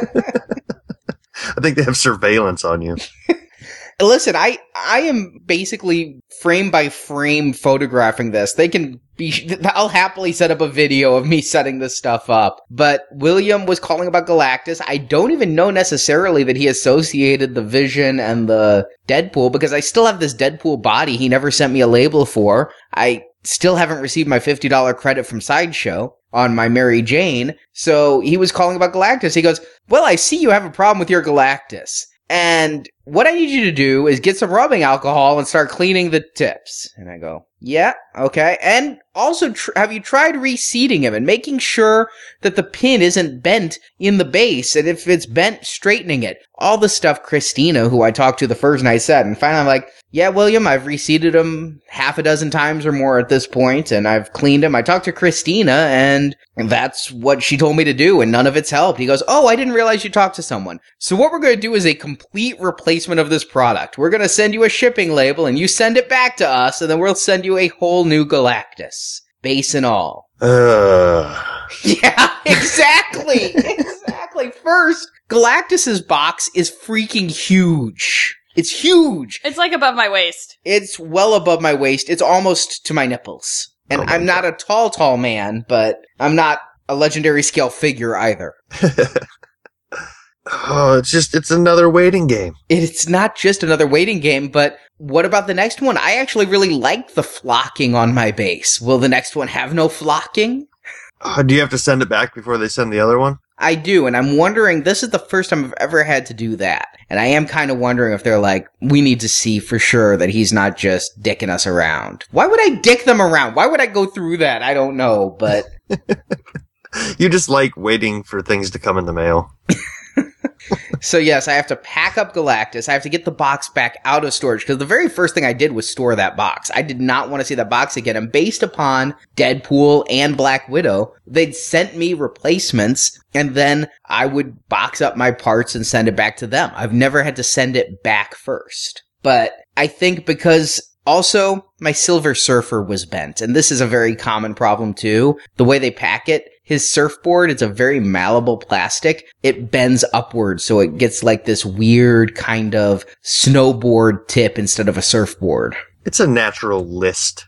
I think they have surveillance on you. Listen, I am basically frame by frame photographing this. They can I'll happily set up a video of me setting this stuff up. But William was calling about Galactus. I don't even know necessarily that he associated the Vision and the Deadpool, because I still have this Deadpool body he never sent me a label for. I still haven't received my $50 credit from Sideshow on my Mary Jane. So he was calling about Galactus. He goes, well, I see you have a problem with your Galactus. And what I need you to do is get some rubbing alcohol and start cleaning the tips. And I go, yeah, okay. And also, have you tried reseating him and making sure that the pin isn't bent in the base? And if it's bent, straightening it. All the stuff Christina, who I talked to the first night, said. And finally I'm like, yeah, William, I've reseated him half a dozen times or more at this point, and I've cleaned him. I talked to Christina, and that's what she told me to do, and none of it's helped. He goes, oh, I didn't realize you talked to someone. So what we're going to do is a complete replacement of this product. We're going to send you a shipping label, and you send it back to us, and then we'll send you a whole new Galactus. Base and all. Yeah, exactly. Exactly. First, Galactus's box is freaking huge. It's huge. It's like above my waist. It's well above my waist. It's almost to my nipples. And I'm not a tall man, but I'm not a legendary scale figure either. Oh, it's another waiting game. It's not just another waiting game, but what about the next one? I actually really like the flocking on my base. Will the next one have no flocking? Do you have to send it back before they send the other one? I do, and I'm wondering, this is the first time I've ever had to do that. And I am kind of wondering if they're like, we need to see for sure that he's not just dicking us around. Why would I dick them around? Why would I go through that? I don't know, but... You just like waiting for things to come in the mail. So yes, I have to pack up Galactus. I have to get the box back out of storage, because the very first thing I did was store that box. I did not want to see that box again. And based upon Deadpool and Black Widow, they'd sent me replacements, and then I would box up my parts and send it back to them. I've never had to send it back first. But I think because also my Silver Surfer was bent, and this is a very common problem too. The way they pack it, his surfboard, it's a very malleable plastic. It bends upwards, so it gets like this weird kind of snowboard tip instead of a surfboard. It's a natural list.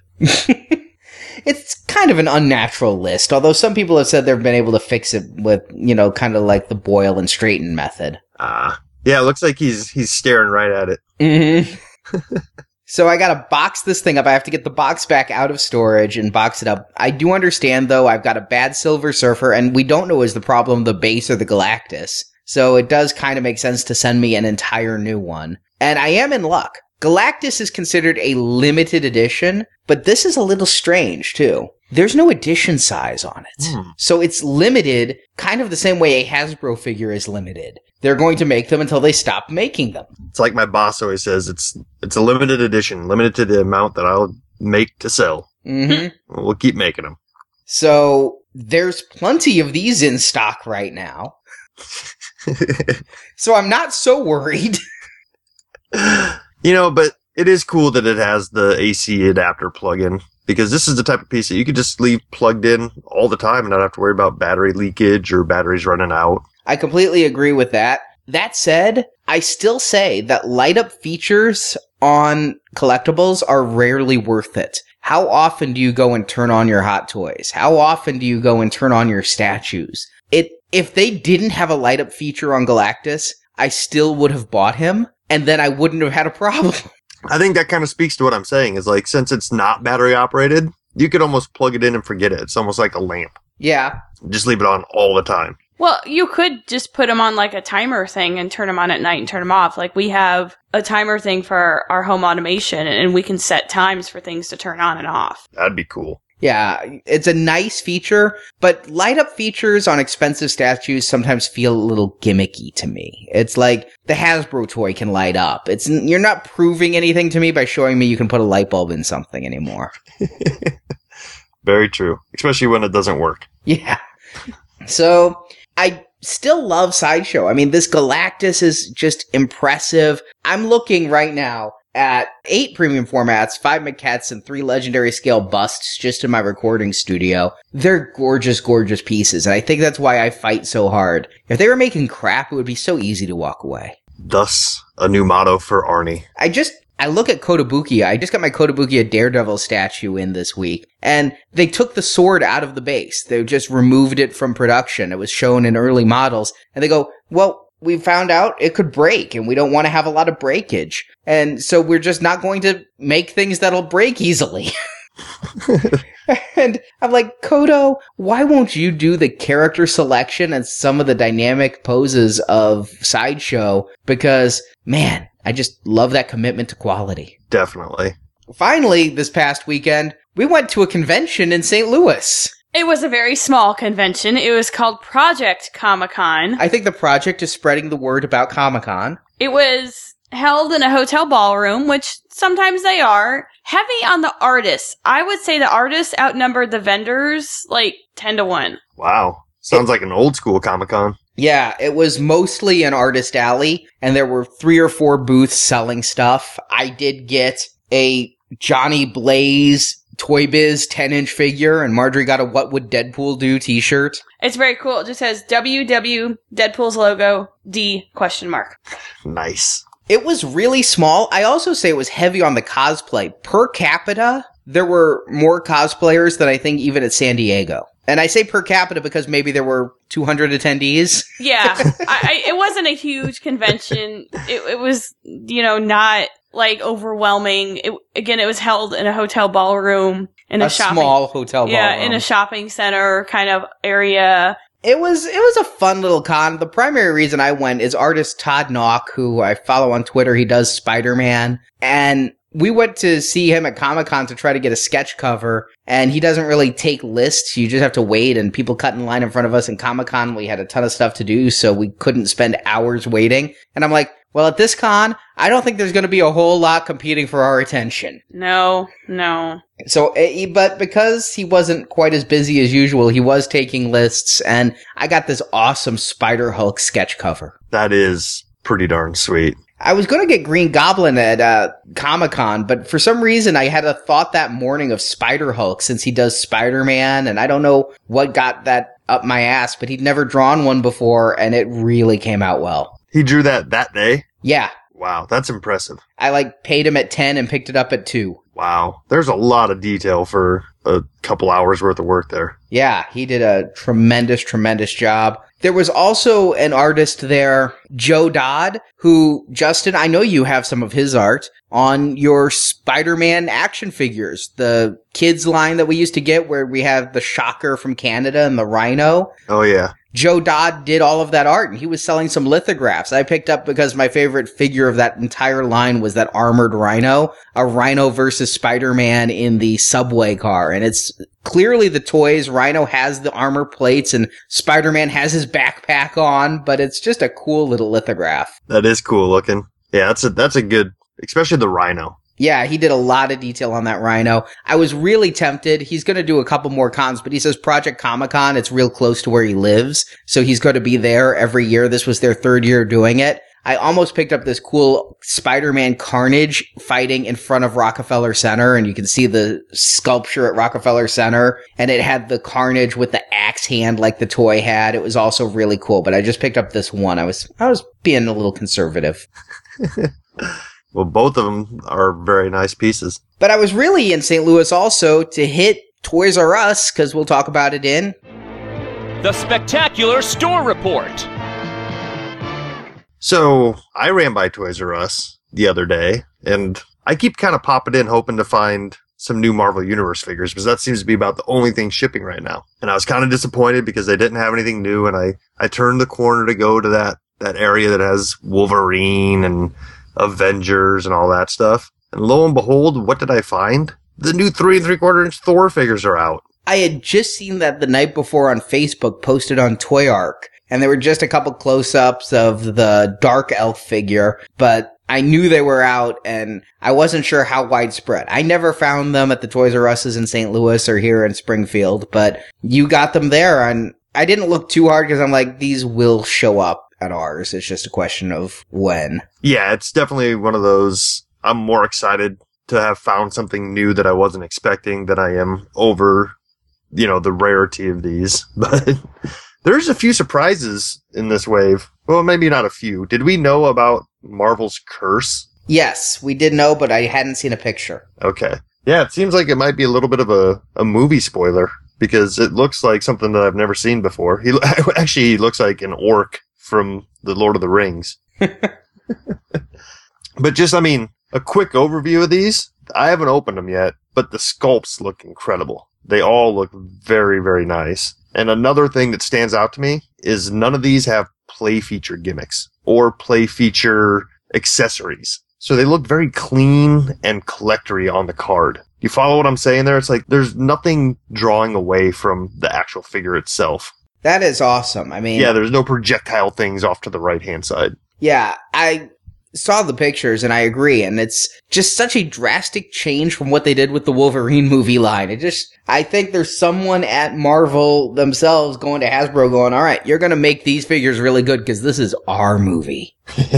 It's kind of an unnatural list, although some people have said they've been able to fix it with, kind of like the boil and straighten method. Yeah, it looks like he's staring right at it. Mm-hmm. So I gotta box this thing up. I have to get the box back out of storage and box it up. I do understand, though, I've got a bad Silver Surfer, and we don't know is the problem the base or the Galactus. So it does kind of make sense to send me an entire new one. And I am in luck. Galactus is considered a limited edition, but this is a little strange, too. There's no edition size on it. So it's limited kind of the same way a Hasbro figure is limited. They're going to make them until they stop making them. It's like my boss always says, it's a limited edition, limited to the amount that I'll make to sell. Mm-hmm. We'll keep making them. So there's plenty of these in stock right now. So I'm not so worried. But it is cool that it has the AC adapter plug-in, because this is the type of piece that you could just leave plugged in all the time and not have to worry about battery leakage or batteries running out. I completely agree with that. That said, I still say that light-up features on collectibles are rarely worth it. How often do you go and turn on your Hot Toys? How often do you go and turn on your statues? If they didn't have a light-up feature on Galactus, I still would have bought him, and then I wouldn't have had a problem. I think that kind of speaks to what I'm saying, is like, since it's not battery operated, you could almost plug it in and forget it. It's almost like a lamp. Yeah. Just leave it on all the time. Well, you could just put them on like a timer thing and turn them on at night and turn them off. Like we have a timer thing for our home automation, and we can set times for things to turn on and off. That'd be cool. Yeah, it's a nice feature, but light-up features on expensive statues sometimes feel a little gimmicky to me. It's like the Hasbro toy can light up. You're not proving anything to me by showing me you can put a light bulb in something anymore. Very true, especially when it doesn't work. Yeah. So I still love Sideshow. I mean, this Galactus is just impressive. I'm looking right now at 8 premium formats, 5 maquettes, and 3 legendary scale busts just in my recording studio. They're gorgeous, gorgeous pieces, and I think that's why I fight so hard. If they were making crap, it would be so easy to walk away. Thus, a new motto for Arnie. I I look at Kotobukiya. I just got my Kotobukiya Daredevil statue in this week, and they took the sword out of the base. They just removed it from production. It was shown in early models, and they go, well, we found out it could break, and we don't want to have a lot of breakage. And so we're just not going to make things that'll break easily. And I'm like, Koto, why won't you do the character selection and some of the dynamic poses of Sideshow? Because, man, I just love that commitment to quality. Definitely. Finally, this past weekend, we went to a convention in St. Louis. It was a very small convention. It was called Project Comic-Con. I think the project is spreading the word about Comic-Con. It was held in a hotel ballroom, which sometimes they are. Heavy on the artists. I would say the artists outnumbered the vendors like 10-1. Wow. Sounds like an old school Comic-Con. Yeah, it was mostly an artist alley, and there were 3 or 4 booths selling stuff. I did get a Johnny Blaze Toy Biz 10-inch figure, and Marjorie got a What Would Deadpool Do t-shirt. It's very cool. It just says WW Deadpool's logo D ? Nice. It was really small. I also say it was heavy on the cosplay. Per capita, there were more cosplayers than I think even at San Diego. And I say per capita because maybe there were 200 attendees. Yeah. It wasn't a huge convention. It was, not like overwhelming. It was held in a hotel ballroom in a shopping, small hotel ballroom. Yeah, in a shopping center kind of area. It was a fun little con. The primary reason I went is artist Todd Nauck, who I follow on Twitter. He does Spider-Man. And we went to see him at Comic-Con to try to get a sketch cover, and he doesn't really take lists. You just have to wait, and people cut in line in front of us in Comic-Con. We had a ton of stuff to do, so we couldn't spend hours waiting. And I'm like, well, at this con, I don't think there's going to be a whole lot competing for our attention. No. So, but because he wasn't quite as busy as usual, he was taking lists, and I got this awesome Spider-Hulk sketch cover. That is pretty darn sweet. I was going to get Green Goblin at Comic-Con, but for some reason I had a thought that morning of Spider-Hulk since he does Spider-Man, and I don't know what got that up my ass, but he'd never drawn one before, and it really came out well. He drew that day? Yeah. Wow, that's impressive. I paid him at 10 and picked it up at 2. Wow. There's a lot of detail for a couple hours worth of work there. Yeah, he did a tremendous job. There was also an artist there, Joe Dodd, who, Justin, I know you have some of his art on your Spider-Man action figures. The kids line that we used to get where we have the Shocker from Canada and the Rhino. Oh, yeah. Joe Dodd did all of that art, and he was selling some lithographs. I picked up because my favorite figure of that entire line was that armored Rhino, a Rhino versus Spider-Man in the subway car. And it's clearly the toys. Rhino has the armor plates, and Spider-Man has his backpack on, but it's just a cool little lithograph. That is cool looking. Yeah, that's a good, especially the Rhino. Yeah, he did a lot of detail on that Rhino. I was really tempted. He's going to do a couple more cons, but he says Project Comic-Con, it's real close to where he lives. So he's going to be there every year. This was their 3rd year doing it. I almost picked up this cool Spider-Man Carnage fighting in front of Rockefeller Center, and you can see the sculpture at Rockefeller Center, and it had the Carnage with the axe hand like the toy had. It was also really cool, but I just picked up this one. I was being a little conservative. Well, both of them are very nice pieces. But I was really in St. Louis also to hit Toys R Us, because we'll talk about it in The Spectacular Store Report. So, I ran by Toys R Us the other day, and I keep kind of popping in hoping to find some new Marvel Universe figures, because that seems to be about the only thing shipping right now. And I was kind of disappointed because they didn't have anything new, and I turned the corner to go to that area that has Wolverine and Avengers and all that stuff. And lo and behold, what did I find? The new 3 3/4-inch Thor figures are out. I had just seen that the night before on Facebook, posted on Toy Arc, and there were just a couple close-ups of the Dark Elf figure, but I knew they were out, and I wasn't sure how widespread. I never found them at the Toys R Us's in St. Louis or here in Springfield, but you got them there, and I didn't look too hard because I'm like, these will show up at ours. It's just a question of when. Yeah, it's definitely one of those. I'm more excited to have found something new that I wasn't expecting than I am over, the rarity of these. But there's a few surprises in this wave. Well, maybe not a few. Did we know about Marvel's Curse? Yes, we did know, but I hadn't seen a picture. Okay. Yeah, it seems like it might be a little bit of a movie spoiler because it looks like something that I've never seen before. He looks like an orc from the Lord of the Rings. But just, a quick overview of these. I haven't opened them yet, but the sculpts look incredible. They all look very, very nice. And another thing that stands out to me is none of these have play feature gimmicks or play feature accessories. So they look very clean and collectory on the card. You follow what I'm saying there? It's like there's nothing drawing away from the actual figure itself. That is awesome. Yeah, there's no projectile things off to the right-hand side. Yeah, I saw the pictures and I agree, and it's just such a drastic change from what they did with the Wolverine movie line. I think there's someone at Marvel themselves going to Hasbro going, all right, you're going to make these figures really good because this is our movie.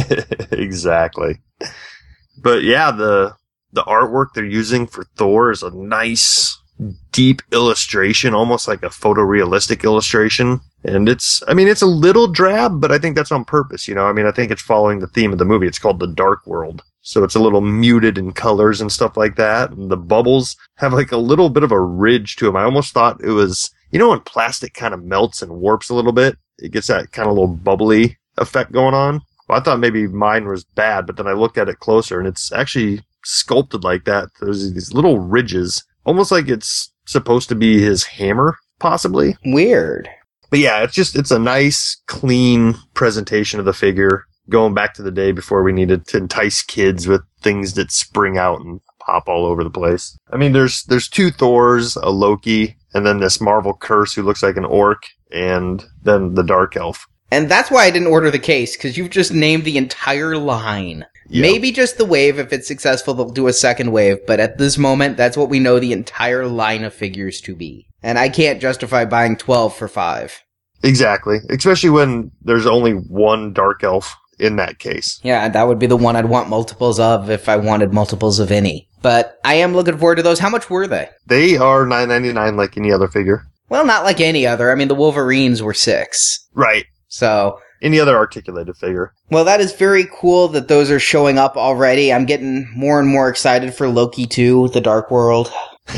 Exactly. But yeah, the artwork they're using for Thor is a nice, deep illustration, almost like a photorealistic illustration. And it's a little drab, but I think that's on purpose, I think it's following the theme of the movie. It's called The Dark World. So it's a little muted in colors and stuff like that. And the bubbles have like a little bit of a ridge to them. I almost thought it was, when plastic kind of melts and warps a little bit, it gets that kind of little bubbly effect going on. Well, I thought maybe mine was bad, but then I looked at it closer and it's actually sculpted like that. There's these little ridges, almost like it's supposed to be his hammer, possibly. Weird. But yeah, it's a nice, clean presentation of the figure, going back to the day before we needed to entice kids with things that spring out and pop all over the place. There's two Thors, a Loki, and then this Marvel Curse who looks like an orc, and then the Dark Elf. And that's why I didn't order the case, because you've just named the entire line. Yep. Maybe just the wave. If it's successful, they'll do a second wave. But at this moment, that's what we know the entire line of figures to be. And I can't justify buying 12 for $5. Exactly. Especially when there's only one Dark Elf in that case. Yeah, that would be the one I'd want multiples of if I wanted multiples of any. But I am looking forward to those. How much were they? They are $9.99 like any other figure. Well, not like any other. The Wolverines were $6. Right. So any other articulated figure. Well, that is very cool that those are showing up already. I'm getting more and more excited for Loki 2, The Dark World.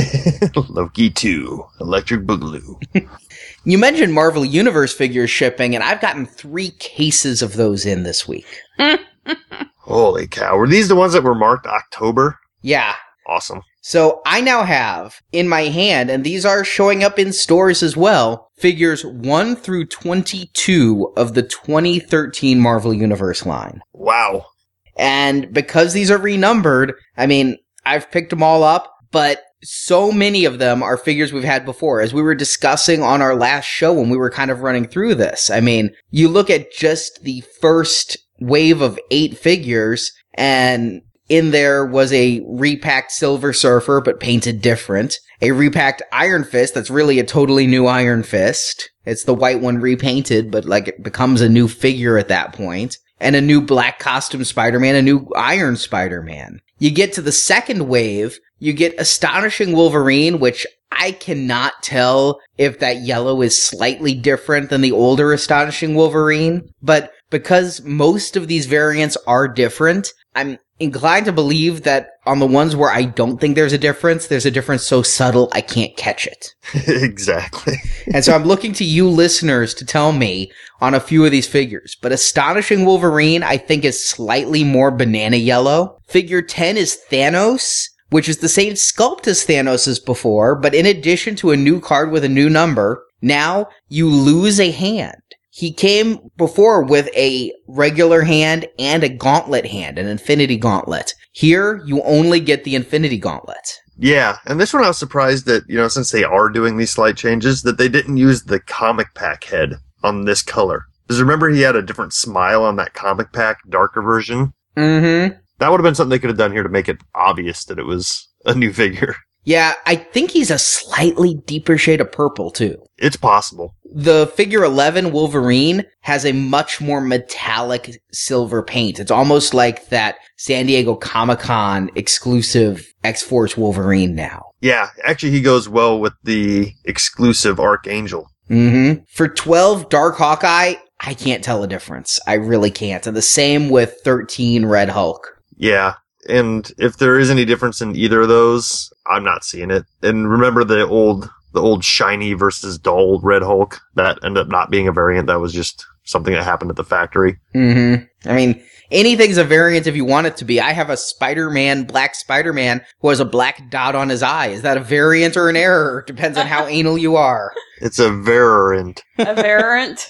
Loki 2, Electric Boogaloo. You mentioned Marvel Universe figures shipping, and I've gotten 3 cases of those in this week. Holy cow. Were these the ones that were marked October? Yeah. Awesome. So I now have in my hand, and these are showing up in stores as well, figures 1 through 22 of the 2013 Marvel Universe line. Wow. And because these are renumbered, I've picked them all up, but so many of them are figures we've had before. As we were discussing on our last show when we were kind of running through this, you look at just the first wave of 8 figures, and in there was a repacked Silver Surfer, but painted different. A repacked Iron Fist that's really a totally new Iron Fist. It's the white one repainted, but it becomes a new figure at that point. And a new black costume Spider-Man, a new Iron Spider-Man. You get to the second wave, you get Astonishing Wolverine, which I cannot tell if that yellow is slightly different than the older Astonishing Wolverine. But because most of these variants are different, I'm inclined to believe that on the ones where I don't think there's a difference so subtle I can't catch it. Exactly. And so I'm looking to you listeners to tell me on a few of these figures. But Astonishing Wolverine, I think, is slightly more banana yellow. Figure 10 is Thanos, which is the same sculpt as Thanos as before, but in addition to a new card with a new number, now you lose a hand. He came before with a regular hand and a gauntlet hand, an Infinity Gauntlet. Here, you only get the Infinity Gauntlet. Yeah, and this one I was surprised that, since they are doing these slight changes, that they didn't use the comic pack head on this color. Because remember he had a different smile on that comic pack, darker version? Mm-hmm. That would have been something they could have done here to make it obvious that it was a new figure. Yeah, I think he's a slightly deeper shade of purple, too. It's possible. The figure 11 Wolverine has a much more metallic silver paint. It's almost like that San Diego Comic-Con exclusive X-Force Wolverine now. Yeah, actually he goes well with the exclusive Archangel. Mm-hmm. For 12 Dark Hawkeye, I can't tell a difference. I really can't. And the same with 13 Red Hulk. Yeah. And if there is any difference in either of those, I'm not seeing it. And remember the old shiny versus dull Red Hulk? That ended up not being a variant. That was just something that happened at the factory. Mm-hmm. I mean, anything's a variant if you want it to be. I have a Black Spider-Man, who has a black dot on his eye. Is that a variant or an error? Depends on how anal you are. It's a variant. A variant?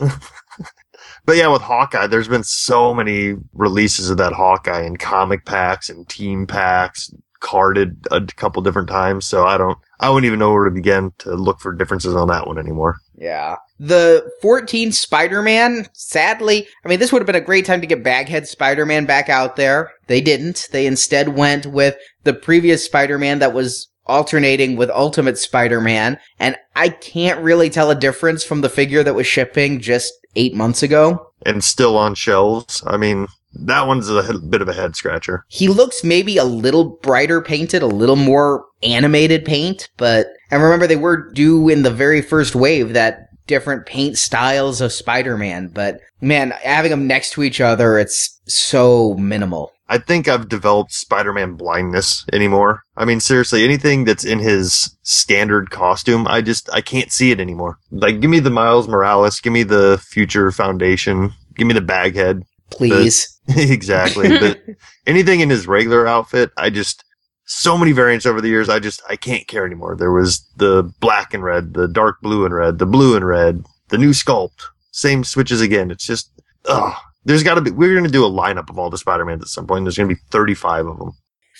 But yeah, with Hawkeye, there's been so many releases of that Hawkeye in comic packs and team packs, carded a couple different times. So I wouldn't even know where to begin to look for differences on that one anymore. Yeah. The 14 Spider-Man, sadly, I mean, this would have been a great time to get Baghead Spider-Man back out there. They didn't. They instead went with the previous Spider-Man that was alternating with Ultimate Spider-Man. And I can't really tell a difference from the figure that was shipping just 8 months ago. And still on shelves. I mean, that one's a bit of a head scratcher. He looks maybe a little brighter painted, a little more animated paint, and remember they were due in the very first wave that different paint styles of Spider-Man, but man, having them next to each other, it's so minimal. I think I've developed Spider-Man blindness anymore. I mean, seriously, anything that's in his standard costume, I can't see it anymore. Like, give me the Miles Morales, give me the Future Foundation, give me the Baghead. Please. Exactly. But anything in his regular outfit, so many variants over the years, I can't care anymore. There was the black and red, the dark blue and red, the blue and red, the new sculpt, same switches again. It's just, we're going to do a lineup of all the Spider-Mans at some point. There's going to be 35 of them.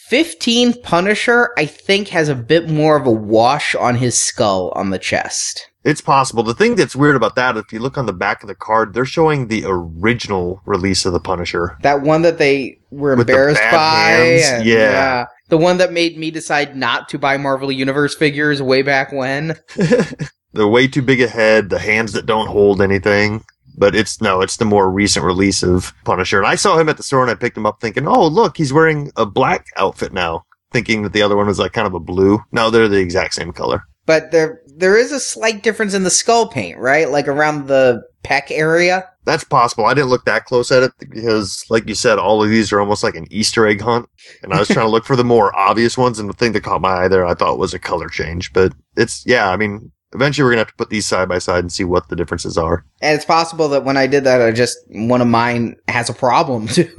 15 Punisher, I think, has a bit more of a wash on his skull on the chest. It's possible. The thing that's weird about that, if you look on the back of the card, they're showing the original release of the Punisher. That one that they were with embarrassed the bad by. hands. Yeah. The one that made me decide not to buy Marvel Universe figures way back when. They're way too big a head, the hands that don't hold anything. But it's the more recent release of Punisher. And I saw him at the store and I picked him up thinking, oh, look, he's wearing a black outfit now. Thinking that the other one was like kind of a blue. No, they're the exact same color. But there is a slight difference in the skull paint, right? Like around the pec area. That's possible. I didn't look that close at it because, like you said, all of these are almost like an Easter egg hunt. And I was trying to look for the more obvious ones. And the thing that caught my eye there, I thought was a color change. But eventually we're going to have to put these side by side and see what the differences are. And it's possible that when I did that, one of mine has a problem too.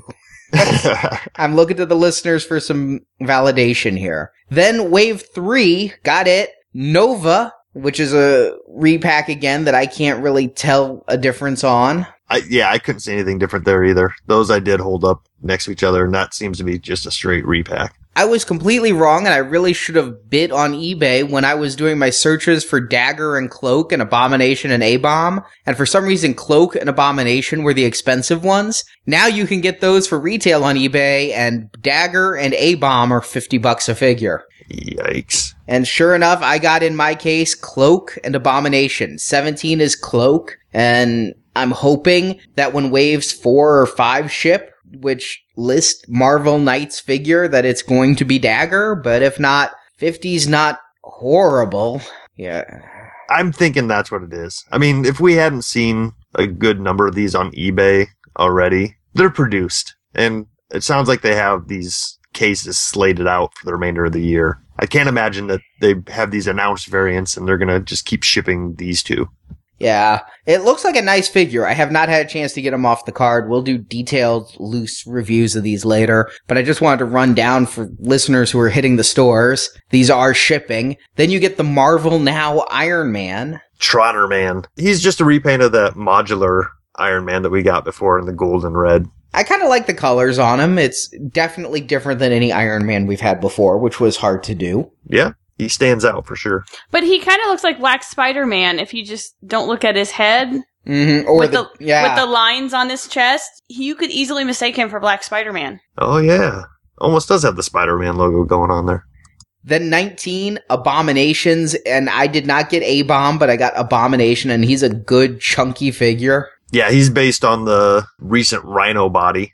I'm looking to the listeners for some validation here. Then Wave 3, got it. Nova, which is a repack again that I can't really tell a difference on. I couldn't see anything different there either. Those I did hold up next to each other, and that seems to be just a straight repack. I was completely wrong, and I really should have bid on eBay when I was doing my searches for Dagger and Cloak and Abomination and A-Bomb, and for some reason Cloak and Abomination were the expensive ones. Now you can get those for retail on eBay, and Dagger and A-Bomb are $50 a figure. Yikes. And sure enough, I got in my case Cloak and Abomination. 17 is Cloak, and I'm hoping that when waves 4 or 5 ship, which list Marvel Knights figure, that it's going to be Dagger, but if not, 50's not horrible. Yeah. I'm thinking that's what it is. I mean, if we hadn't seen a good number of these on eBay already, they're produced. And it sounds like they have these cases slated out for the remainder of the year. I can't imagine that they have these announced variants and they're going to just keep shipping these two. Yeah, it looks like a nice figure. I have not had a chance to get them off the card. We'll do detailed, loose reviews of these later, but I just wanted to run down for listeners who are hitting the stores. These are shipping. Then you get the Marvel Now Iron Man. Trotter Man. He's just a repaint of that modular Iron Man that we got before in the gold and red. I kind of like the colors on him. It's definitely different than any Iron Man we've had before, which was hard to do. Yeah. He stands out for sure. But he kind of looks like Black Spider-Man if you just don't look at his head. Mm-hmm. Or with the lines on his chest. You could easily mistake him for Black Spider-Man. Oh, yeah. Almost does have the Spider-Man logo going on there. Then 19, Abominations, and I did not get A-Bomb, but I got Abomination, and he's a good, chunky figure. Yeah, he's based on the recent Rhino body.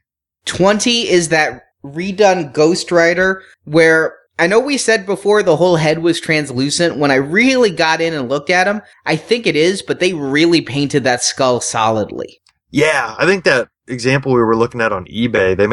20 is that redone Ghost Rider, where I know we said before the whole head was translucent. When I really got in and looked at him, I think it is, but they really painted that skull solidly. Yeah, I think that example we were looking at on eBay, they made a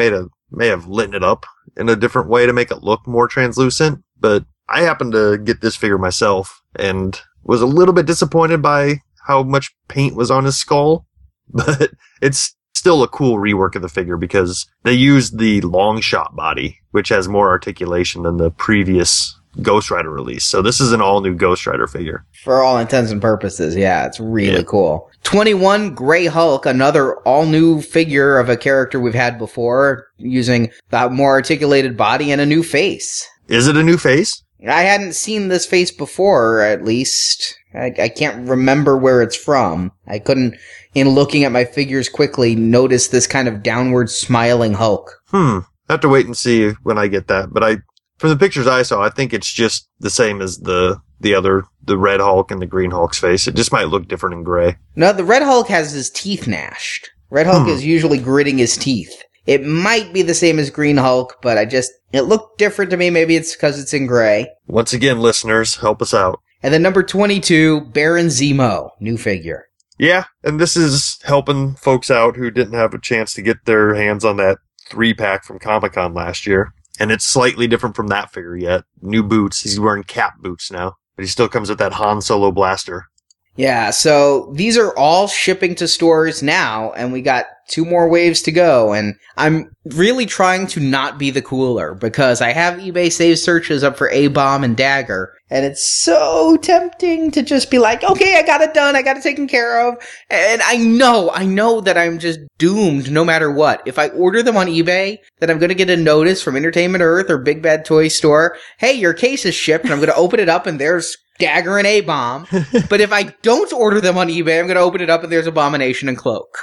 may have lit it up in a different way to make it look more translucent, but I happened to get this figure myself and was a little bit disappointed by how much paint was on his skull, but it's still a cool rework of the figure because they used the long shot body, which has more articulation than the previous Ghost Rider release. So this is an all new Ghost Rider figure. For all intents and purposes, yeah, it's really cool. 21, Grey Hulk, another all new figure of a character we've had before, using the more articulated body and a new face. Is it a new face? I hadn't seen this face before, at least. I can't remember where it's from. I couldn't, in looking at my figures quickly, notice this kind of downward smiling Hulk. I have to wait and see when I get that. But from the pictures I saw, I think it's just the same as the Red Hulk and the Green Hulk's face. It just might look different in gray. No, the Red Hulk has his teeth gnashed. Red Hulk is usually gritting his teeth. It might be the same as Green Hulk, but it looked different to me. Maybe it's because it's in gray. Once again, listeners, help us out. And then number 22, Baron Zemo, new figure. Yeah, and this is helping folks out who didn't have a chance to get their hands on that 3-pack from Comic-Con last year. And it's slightly different from that figure yet. New boots. He's wearing cap boots now. But he still comes with that Han Solo blaster. Yeah, so these are all shipping to stores now, and we got 2 more waves to go, and I'm really trying to not be the cooler, because I have eBay save searches up for A-Bomb and Dagger, and it's so tempting to just be like, okay, I got it done, I got it taken care of, and I know that I'm just doomed no matter what. If I order them on eBay, then I'm gonna get a notice from Entertainment Earth or Big Bad Toy Store, hey, your case is shipped, and I'm gonna open it up, and there's Dagger and A-Bomb. But if I don't order them on eBay, I'm going to open it up and there's Abomination and Cloak.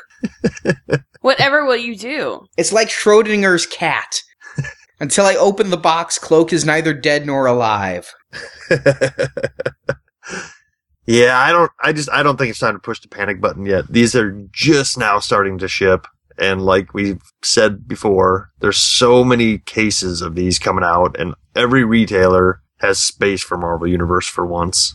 Whatever will you do? It's like Schrodinger's cat. Until I open the box, Cloak is neither dead nor alive. Yeah, I don't think it's time to push the panic button yet. These are just now starting to ship. And like we've said before, there's so many cases of these coming out, and every retailer has space for Marvel Universe for once,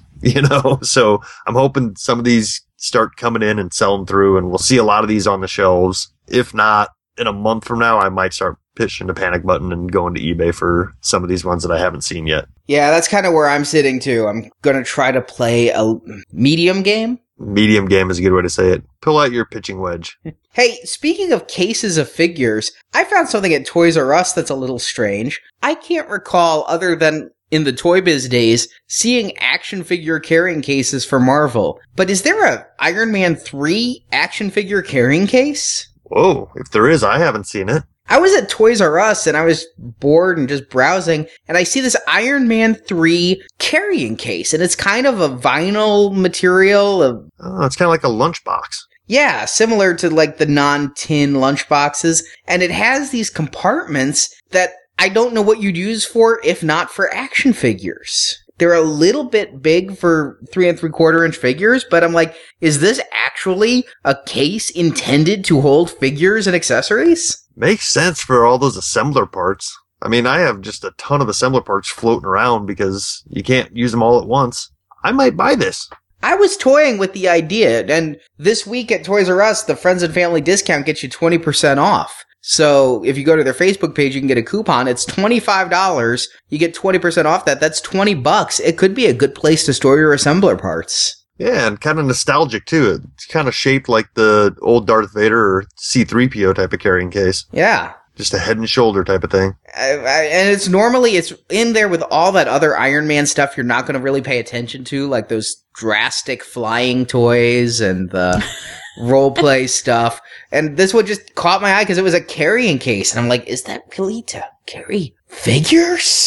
so I'm hoping some of these start coming in and selling through, and we'll see a lot of these on the shelves. If not, in a month from now, I might start pushing the panic button and going to eBay for some of these ones that I haven't seen yet. Yeah, that's kind of where I'm sitting too. I'm going to try to play a medium game. Medium game is a good way to say it. Pull out your pitching wedge. Hey, speaking of cases of figures, I found something at Toys R Us that's a little strange. I can't recall, other than in the Toy Biz days, seeing action figure carrying cases for Marvel. But is there a Iron Man 3 action figure carrying case? Whoa, if there is, I haven't seen it. I was at Toys R Us and I was bored and just browsing, and I see this Iron Man 3 carrying case, and it's kind of a vinyl material. It's kind of like a lunchbox. Yeah, similar to like the non-tin lunchboxes, and it has these compartments that I don't know what you'd use for if not for action figures. They're a little bit big for 3 3/4 inch figures, but I'm like, is this actually a case intended to hold figures and accessories? Makes sense for all those assembler parts. I mean, I have just a ton of assembler parts floating around because you can't use them all at once. I might buy this. I was toying with the idea, and this week at Toys R Us, the Friends and Family discount gets you 20% off. So if you go to their Facebook page, you can get a coupon. It's $25. You get 20% off that. That's $20. It could be a good place to store your assembler parts. Yeah, and kind of nostalgic, too. It's kind of shaped like the old Darth Vader or C-3PO type of carrying case. Yeah. Just a head and shoulder type of thing. And it's in there with all that other Iron Man stuff you're not going to really pay attention to, like those drastic flying toys and the role play stuff. And this one just caught my eye because it was a carrying case. And I'm like, is that really to carry figures?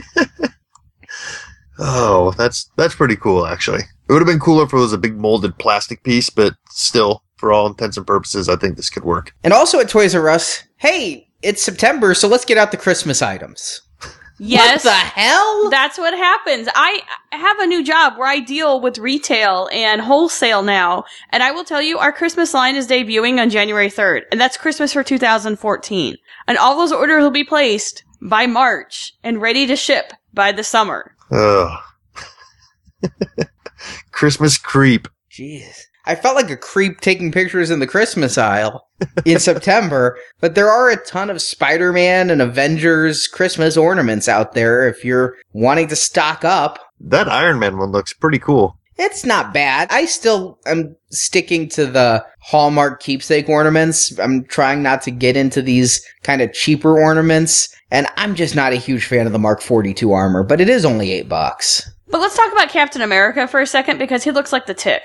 Oh, that's pretty cool, actually. It would have been cooler if it was a big molded plastic piece, but still, for all intents and purposes, I think this could work. And also at Toys R Us, hey, it's September, so let's get out the Christmas items. Yes. What the hell? That's what happens. I have a new job where I deal with retail and wholesale now. And I will tell you, our Christmas line is debuting on January 3rd. And that's Christmas for 2014. And all those orders will be placed by March and ready to ship by the summer. Ugh. Christmas creep. Jeez. I felt like a creep taking pictures in the Christmas aisle in September, but there are a ton of Spider-Man and Avengers Christmas ornaments out there if you're wanting to stock up. That Iron Man one looks pretty cool. It's not bad. I still am sticking to the Hallmark keepsake ornaments. I'm trying not to get into these kind of cheaper ornaments, and I'm just not a huge fan of the Mark 42 armor, but it is only $8. But let's talk about Captain America for a second, because he looks like the Tick.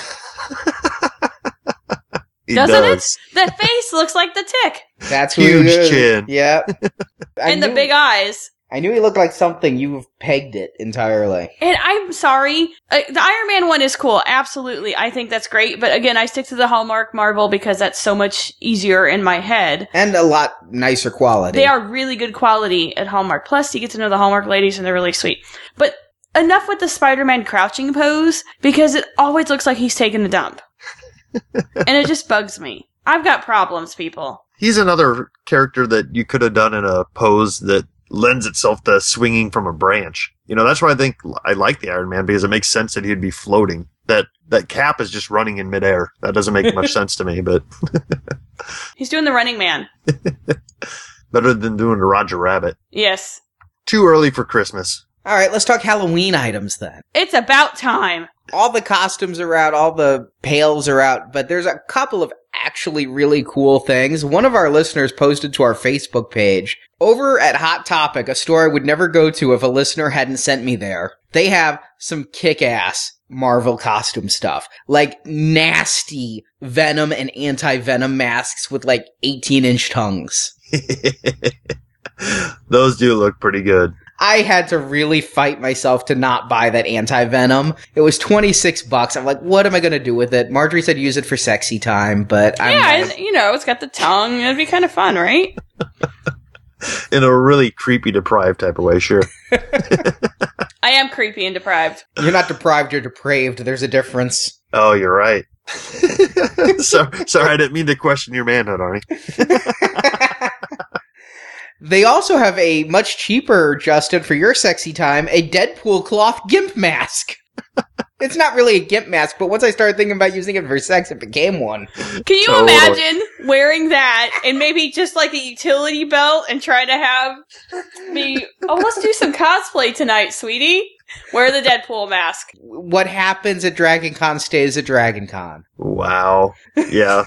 He Doesn't does. it? The face looks like the Tick. That's who Huge it is. chin. Yeah. And the big eyes. I knew he looked like something. You've pegged it entirely. And I'm sorry. The Iron Man one is cool. Absolutely. I think that's great. But again, I stick to the Hallmark Marvel because that's so much easier in my head. And a lot nicer quality. They are really good quality at Hallmark. Plus, you get to know the Hallmark ladies and they're really sweet. But enough with the Spider-Man crouching pose, because it always looks like he's taking a dump. And it just bugs me. I've got problems, people. He's another character that you could have done in a pose that lends itself to swinging from a branch. You know, that's why I think I like the Iron Man, because it makes sense that he'd be floating. That Cap is just running in midair. That doesn't make much sense to me, but He's doing the Running Man. better than doing a Roger Rabbit. Yes. Too early for Christmas. All right, let's talk Halloween items then. It's about time. All the costumes are out, all the pails are out, but there's a couple of actually really cool things. One of our listeners posted to our Facebook page, over at Hot Topic, a store I would never go to if a listener hadn't sent me there. They have some kick-ass Marvel costume stuff, like nasty Venom and anti-Venom masks with like 18-inch tongues. Those do look pretty good. I had to really fight myself to not buy that anti-venom. It was $26. I'm like, what am I going to do with it? Marjorie said use it for sexy time, but I'm like, it's got the tongue. It'd be kind of fun, right? In a really creepy, deprived type of way, sure. I am creepy and deprived. you're not deprived, you're depraved. There's a difference. Oh, you're right. Sorry, I didn't mean to question your manhood, Arnie. They also have a much cheaper, Justin, for your sexy time, a Deadpool cloth gimp mask. It's not really a gimp mask, but once I started thinking about using it for sex, it became one. Can you Totally. imagine wearing that and maybe just like a utility belt and trying to have me, let's do some cosplay tonight, sweetie. Wear the Deadpool mask. What happens at Dragon Con stays at Dragon Con. Wow. Yeah.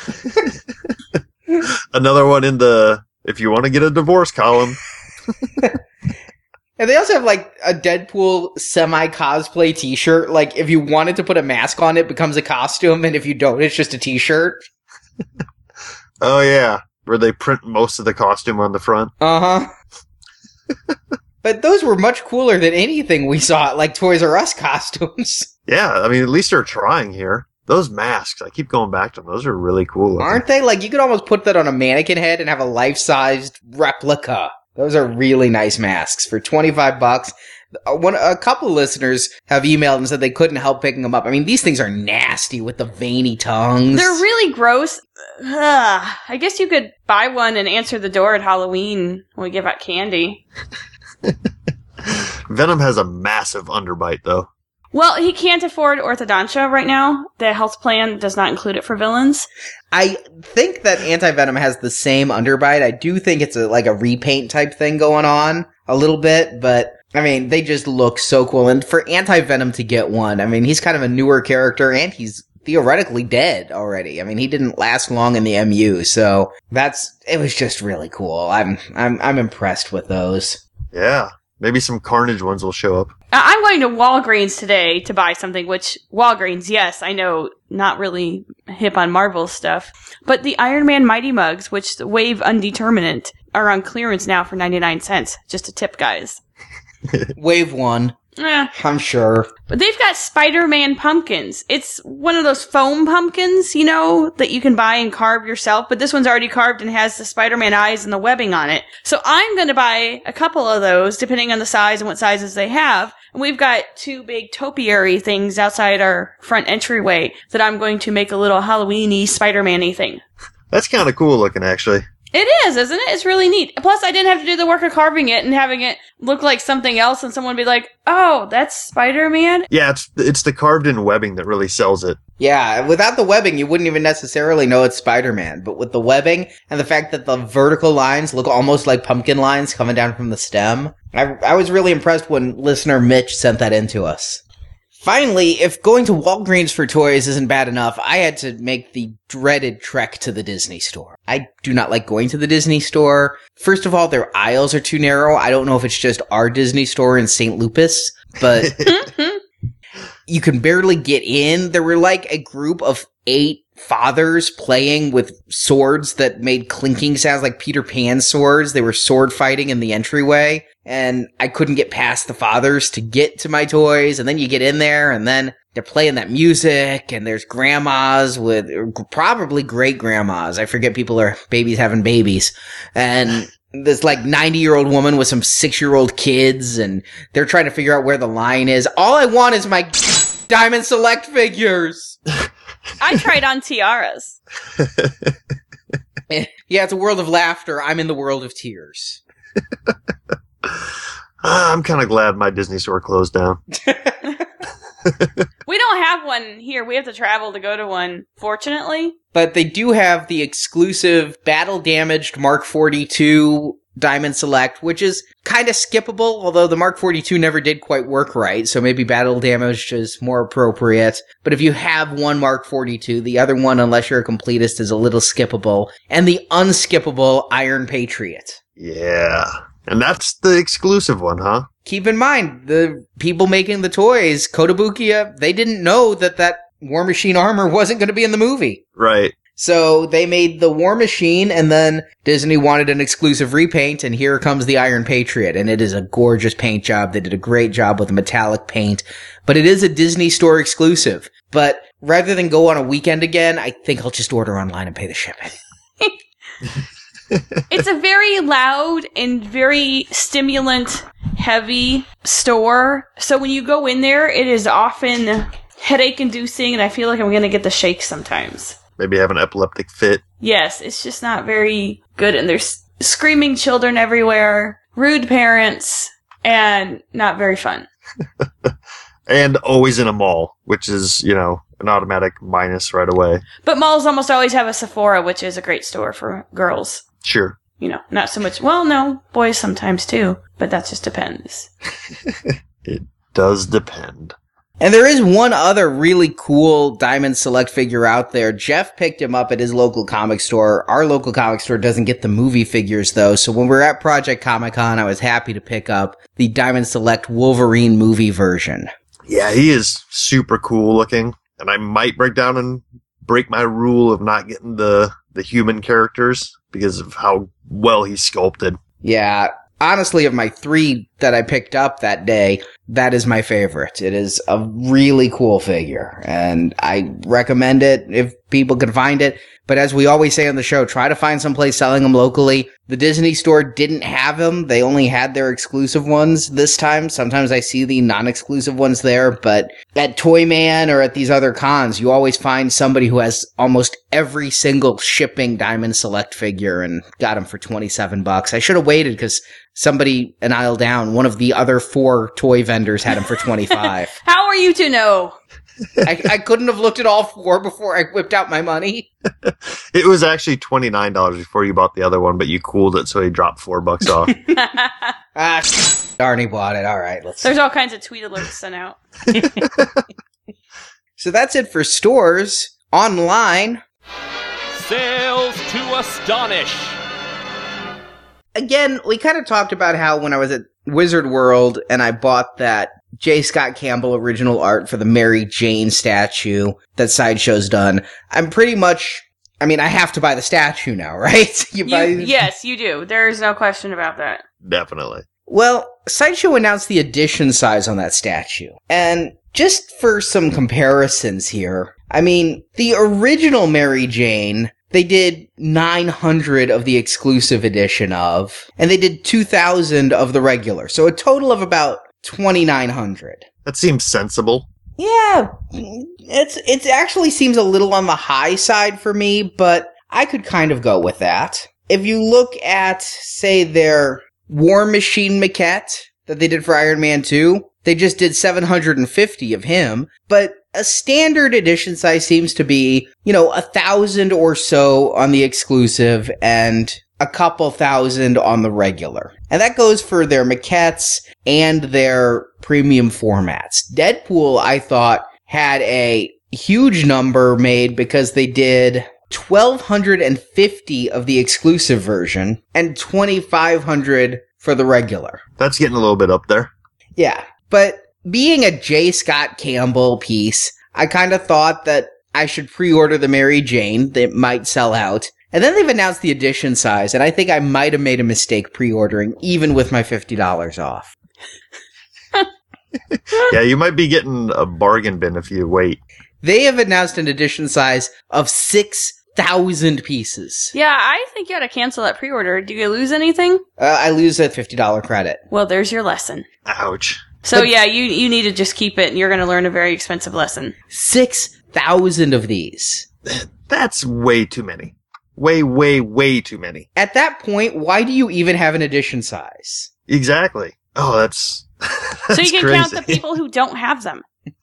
Another one in the if you want to get a divorce column. And they also have, like, a Deadpool semi-cosplay t-shirt. Like, if you wanted to put a mask on, it becomes a costume, and if you don't, it's just a t-shirt. Oh, yeah. Where they print most of the costume on the front. Uh-huh. But those were much cooler than anything we saw at, like, Toys R Us costumes. Yeah, I mean, at least they're trying here. Those masks, I keep going back to them. Those are really cool looking. Aren't they? Like, you could almost put that on a mannequin head and have a life-sized replica. Those are really nice masks for $25. A couple listeners have emailed and said they couldn't help picking them up. I mean, these things are nasty with the veiny tongues. They're really gross. I guess you could buy one and answer the door at Halloween when we give out candy. Venom has a massive underbite, though. Well, he can't afford orthodontia right now. The health plan does not include it for villains. I think that Anti-Venom has the same underbite. I do think it's like a repaint type thing going on a little bit, but I mean, they just look so cool. And for Anti-Venom to get one, I mean, he's kind of a newer character and he's theoretically dead already. I mean, he didn't last long in the MU, so it was just really cool. I'm impressed with those. Yeah. Maybe some Carnage ones will show up. I'm going to Walgreens today to buy something, which Walgreens, yes, I know, not really hip on Marvel stuff. But the Iron Man Mighty Mugs, which the Wave Undeterminate, are on clearance now for 99 cents. Just a tip, guys. Wave 1. I'm sure. But they've got Spider-Man pumpkins. It's one of those foam pumpkins, that you can buy and carve yourself. But this one's already carved and has the Spider-Man eyes and the webbing on it. So I'm going to buy a couple of those, depending on the size and what sizes they have. And we've got two big topiary things outside our front entryway that I'm going to make a little Halloween-y, Spider-Man-y thing. That's kind of cool looking, actually. It is, isn't it? It's really neat. Plus, I didn't have to do the work of carving it and having it look like something else and someone be like, oh, that's Spider-Man? Yeah, it's the carved-in webbing that really sells it. Yeah, without the webbing, you wouldn't even necessarily know it's Spider-Man. But with the webbing and the fact that the vertical lines look almost like pumpkin lines coming down from the stem, I was really impressed when listener Mitch sent that in to us. Finally, if going to Walgreens for toys isn't bad enough, I had to make the dreaded trek to the Disney store. I do not like going to the Disney store. First of all, their aisles are too narrow. I don't know if it's just our Disney store in St. Lupus, but you can barely get in. There were like a group of 8 fathers playing with swords that made clinking sounds like Peter Pan swords. They were sword fighting in the entryway, and I couldn't get past the fathers to get to my toys. And then you get in there, and then they're playing that music, and there's grandmas with probably great grandmas. I forget people are babies having babies, and this like 90-year-old woman with some 6-year-old kids, and they're trying to figure out where the line is. All I want is my Diamond Select figures. I tried on tiaras. Yeah, it's a world of laughter. I'm in the world of tears. I'm kind of glad my Disney store closed down. We don't have one here. We have to travel to go to one, fortunately. But they do have the exclusive battle-damaged Mark 42 Diamond Select, which is kind of skippable, although the Mark 42 never did quite work right, so maybe battle damaged is more appropriate. But if you have one Mark 42, the other one, unless you're a completist, is a little skippable. And the unskippable Iron Patriot. Yeah. And that's the exclusive one, huh? Keep in mind, the people making the toys, Kotobukiya, they didn't know that War Machine armor wasn't going to be in the movie. Right. So they made the War Machine, and then Disney wanted an exclusive repaint, and here comes the Iron Patriot, and it is a gorgeous paint job. They did a great job with the metallic paint, but it is a Disney Store exclusive. But rather than go on a weekend again, I think I'll just order online and pay the shipping. It's a very loud and very stimulant-heavy store, so when you go in there, it is often headache-inducing, and I feel like I'm going to get the shakes sometimes. Maybe have an epileptic fit. Yes, it's just not very good, and there's screaming children everywhere, rude parents, and not very fun. And always in a mall, which is, an automatic minus right away. But malls almost always have a Sephora, which is a great store for girls. Sure. Not so much, well, no, boys sometimes too, but that just depends. It does depend. And there is one other really cool Diamond Select figure out there. Jeff picked him up at his local comic store. Our local comic store doesn't get the movie figures, though. So when we were at Project Comic-Con, I was happy to pick up the Diamond Select Wolverine movie version. Yeah, he is super cool looking. And I might break my rule of not getting the human characters because of how well he's sculpted. Yeah. Honestly, of my 3 that I picked up that day, that is my favorite. It is a really cool figure, and I recommend it if people can find it. But as we always say on the show, try to find someplace selling them locally. The Disney Store didn't have them. They only had their exclusive ones this time. Sometimes I see the non-exclusive ones there, but at Toyman or at these other cons, you always find somebody who has almost every single shipping Diamond Select figure and got them for $27. I should have waited because somebody an aisle down, one of the other 4 toy vendors had them for $25. How are you to know? I couldn't have looked at all 4 before I whipped out my money. It was actually $29 before you bought the other one, but you cooled it so he dropped $4 off. Darn, he bought it. All right, There's all kinds of tweet alerts sent out. So that's it for stores. Online. Sales to astonish. Again, we kind of talked about how when I was at Wizard World and I bought that J. Scott Campbell original art for the Mary Jane statue that Sideshow's done, I'm pretty much, I have to buy the statue now, right? Yes, you do. There is no question about that. Definitely. Well, Sideshow announced the edition size on that statue. And just for some comparisons here, the original Mary Jane, they did 900 of the exclusive edition of, and they did 2,000 of the regular. So a total of about 2,900. That seems sensible. Yeah, it actually seems a little on the high side for me, but I could kind of go with that. If you look at, say, their War Machine maquette that they did for Iron Man 2, they just did 750 of him, but a standard edition size seems to be, 1,000 or so on the exclusive and a couple thousand on the regular. And that goes for their maquettes and their premium formats. Deadpool, I thought, had a huge number made because they did 1,250 of the exclusive version and 2,500 for the regular. That's getting a little bit up there. Yeah, but being a J. Scott Campbell piece, I kind of thought that I should pre-order the Mary Jane. That might sell out. And then they've announced the edition size, and I think I might have made a mistake pre-ordering, even with my $50 off. Yeah, you might be getting a bargain bin if you wait. They have announced an edition size of 6,000 pieces. Yeah, I think you ought to cancel that pre-order. Do you lose anything? I lose a $50 credit. Well, there's your lesson. Ouch. So yeah, you need to just keep it, and you're going to learn a very expensive lesson. 6,000 of these. That's way too many. Way, way, way too many. At that point, why do you even have an edition size? Exactly. Oh, that's So you can crazy. count the people who don't have them.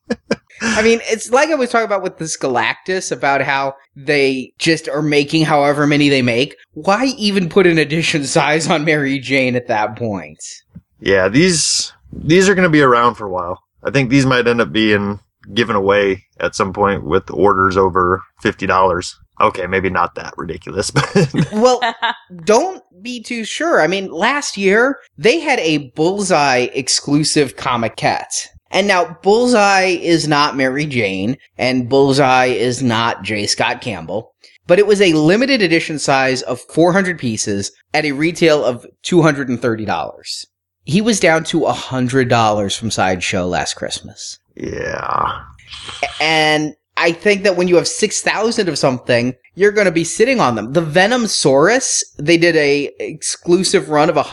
I mean, it's like I was talking about with this Galactus, about how they just are making however many they make. Why even put an edition size on Mary Jane at that point? Yeah, these are going to be around for a while. I think these might end up being given away at some point with orders over $50. Okay, maybe not that ridiculous, but Well, don't be too sure. I mean, last year, they had a Bullseye exclusive comiquette. And now, Bullseye is not Mary Jane, and Bullseye is not J. Scott Campbell, but it was a limited edition size of 400 pieces at a retail of $230. He was down to $100 from Sideshow last Christmas. yeah. And I think that when you have 6,000 of something, you're going to be sitting on them. The Venomsaurus, they did a exclusive run of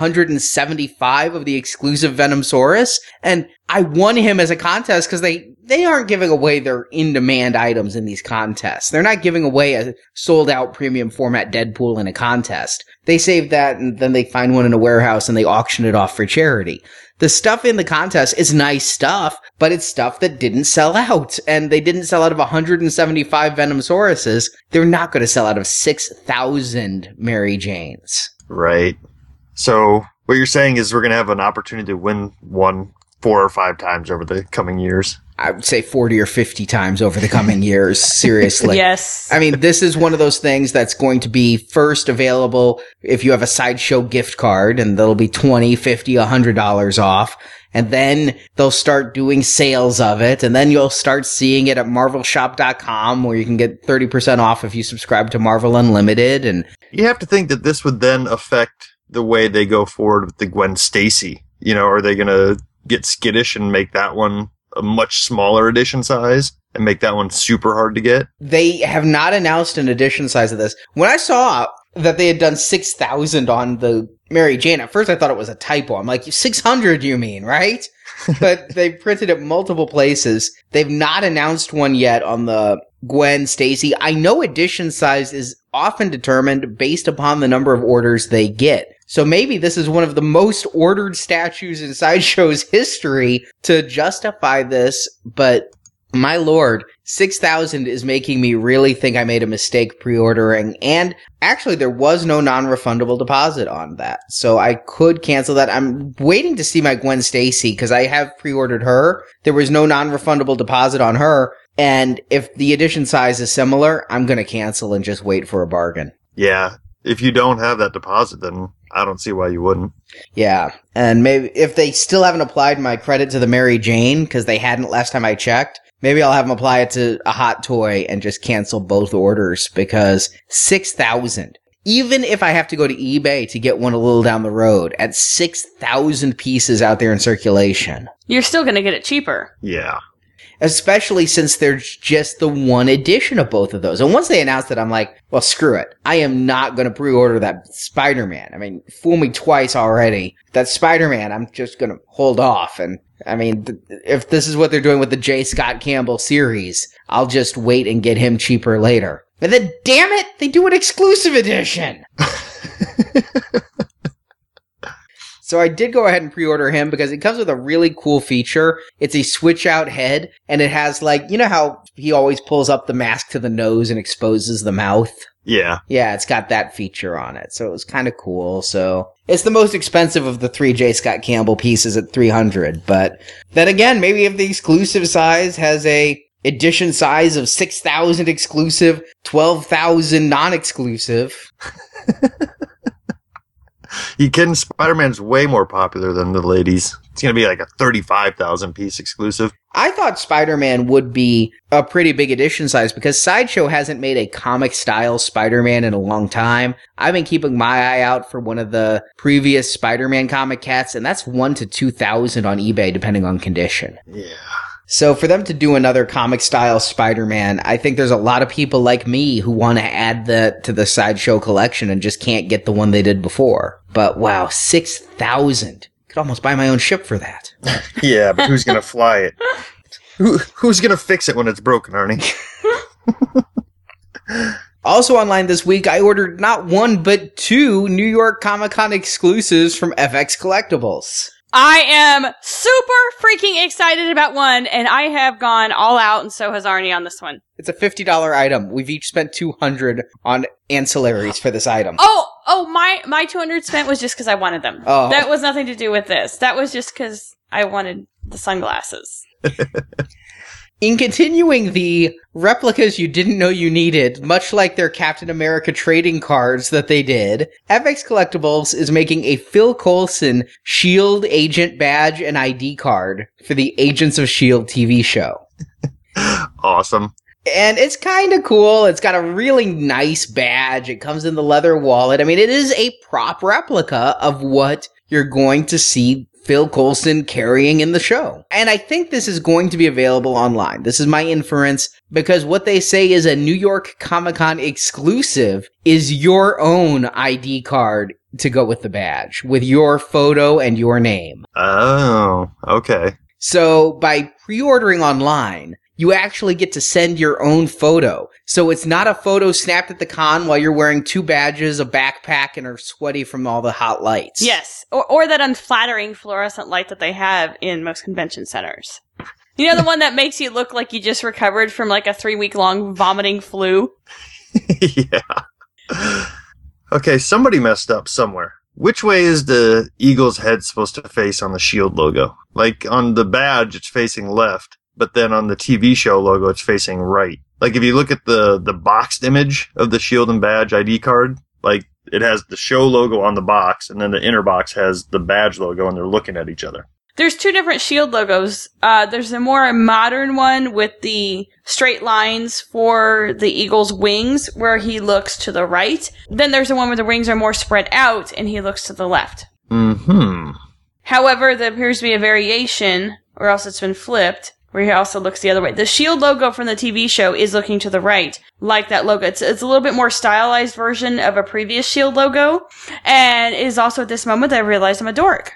175 of the exclusive Venomsaurus, and I won him as a contest because they aren't giving away their in-demand items in these contests. They're not giving away a sold-out premium format Deadpool in a contest. They save that, and then they find one in a warehouse, and they auction it off for charity. The stuff in the contest is nice stuff, but it's stuff that didn't sell out. And they didn't sell out of 175 Venomsauruses. They're not going to sell out of 6,000 Mary Janes. Right. So what you're saying is we're going to have an opportunity to win one 4 or 5 times over the coming years. I would say 40 or 50 times over the coming years. Seriously. Yes. I mean, this is one of those things that's going to be first available if you have a Sideshow gift card, and that'll be $20, $50, $100 off. And then they'll start doing sales of it, and then you'll start seeing it at marvelshop.com, where you can get 30% off if you subscribe to Marvel Unlimited. And You have to think that this would then affect the way they go forward with the Gwen Stacy. Are they going to get skittish and make that one a much smaller edition size and make that one super hard to get? they have not announced an edition size of this. When I saw that they had done 6,000 on the Mary Jane, at first I thought it was a typo. I'm like, 600 you mean, right? But they printed it multiple places. They've not announced one yet on the Gwen Stacy. I know edition size is often determined based upon the number of orders they get. So maybe this is one of the most ordered statues in Sideshow's history to justify this, but my lord, 6,000 is making me really think I made a mistake pre-ordering, and actually there was no non-refundable deposit on that, so I could cancel that. I'm waiting to see my Gwen Stacy, because I have pre-ordered her. There was no non-refundable deposit on her, and if the edition size is similar, I'm gonna cancel and just wait for a bargain. Yeah. If you don't have that deposit, then I don't see why you wouldn't. Yeah, and maybe if they still haven't applied my credit to the Mary Jane, because they hadn't last time I checked, maybe I'll have them apply it to a Hot Toy and just cancel both orders, because 6,000. Even if I have to go to eBay to get one a little down the road, at 6,000 pieces out there in circulation. You're still going to get it cheaper. Yeah. Especially since there's just the one edition of both of those. And once they announced it, I'm like, well, screw it. I am not going to pre-order that Spider-Man. I mean, fool me twice already. That Spider-Man, I'm just going to hold off. And I mean, if this is what they're doing with the J. Scott Campbell series, I'll just wait and get him cheaper later. And then, damn it, they do an exclusive edition. So I did go ahead and pre-order him because it comes with a really cool feature. It's a switch-out head, and it has, like, you know how he always pulls up the mask to the nose and exposes the mouth? Yeah. Yeah, it's got that feature on it, so it was kind of cool. So it's the most expensive of the 3 J. Scott Campbell pieces at $300. But then again, maybe if the exclusive size has a edition size of 6,000 exclusive, 12,000 non-exclusive. You kidding? Spider-Man's way more popular than the ladies. It's going to be like a 35,000 piece exclusive. I thought Spider-Man would be a pretty big edition size because Sideshow hasn't made a comic-style Spider-Man in a long time. I've been keeping my eye out for one of the previous Spider-Man comic cats, and that's 1,000 to 2,000 on eBay, depending on condition. Yeah. So for them to do another comic-style Spider-Man, I think there's a lot of people like me who want to add that to the Sideshow collection and just can't get the one they did before. But wow, 6,000. Could almost buy my own ship for that. Yeah, but who's going to fly it? Who's going to fix it when it's broken, Arnie? Also online this week, I ordered not one, but 2 New York Comic-Con exclusives from FX Collectibles. I am super freaking excited about one, and I have gone all out, and so has Arnie on this one. It's a $50 item. We've each spent $200 on ancillaries for this item. Oh, my $200 spent was just because I wanted them. Oh. That was nothing to do with this. That was just because I wanted the sunglasses. In continuing the replicas you didn't know you needed, much like their Captain America trading cards that they did, FX Collectibles is making a Phil Coulson S.H.I.E.L.D. agent badge and ID card for the Agents of S.H.I.E.L.D. TV show. Awesome. And it's kind of cool. It's got a really nice badge. It comes in the leather wallet. I mean, it is a prop replica of what you're going to see Phil Coulson carrying in the show. And I think this is going to be available online. This is my inference, because what they say is a New York Comic-Con exclusive is your own ID card to go with the badge, with your photo and your name. Oh, okay. So by pre-ordering online, you actually get to send your own photo. So it's not a photo snapped at the con while you're wearing 2 badges, a backpack, and are sweaty from all the hot lights. Yes, or that unflattering fluorescent light that they have in most convention centers. You know, the one that makes you look like you just recovered from like a 3-week-long vomiting flu? Yeah. Okay, somebody messed up somewhere. Which way is the eagle's head supposed to face on the S.H.I.E.L.D. logo? Like, on the badge, it's facing left, but then on the TV show logo, it's facing right. Like, if you look at the boxed image of the S.H.I.E.L.D. and badge ID card, like, it has the show logo on the box, and then the inner box has the badge logo, and they're looking at each other. There's 2 different S.H.I.E.L.D. logos. There's a more modern one with the straight lines for the eagle's wings, where he looks to the right. Then there's the one where the wings are more spread out, and he looks to the left. Mm-hmm. However, there appears to be a variation, or else it's been flipped, where he also looks the other way. The S.H.I.E.L.D. logo from the TV show is looking to the right, like that logo. It's a little bit more stylized version of a previous S.H.I.E.L.D. logo, and it is also at this moment that I realized I'm a dork.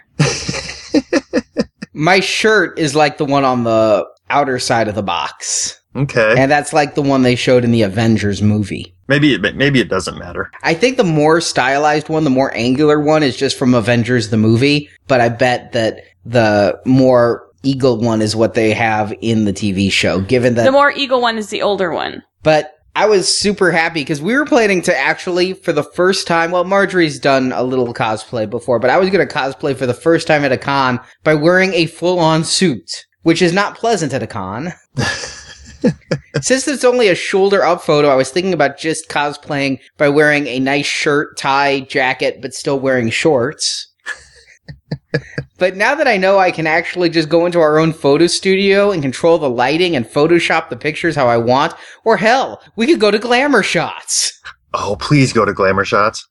My shirt is like the one on the outer side of the box. Okay. And that's like the one they showed in the Avengers movie. Maybe it doesn't matter. I think the more stylized one, the more angular one is just from Avengers the movie, but I bet that the more eagle one is what they have in the TV show, given that the more eagle one is the older one. But I was super happy because we were planning to actually, for the first time, well, Marjorie's done a little cosplay before, but I was going to cosplay for the first time at a con by wearing a full-on suit, which is not pleasant at a con. Since it's only a shoulder-up photo, I was thinking about just cosplaying by wearing a nice shirt, tie, jacket, but still wearing shorts. But now that I know I can actually just go into our own photo studio and control the lighting and Photoshop the pictures how I want, or hell, we could go to Glamour Shots. Oh, please go to Glamour Shots.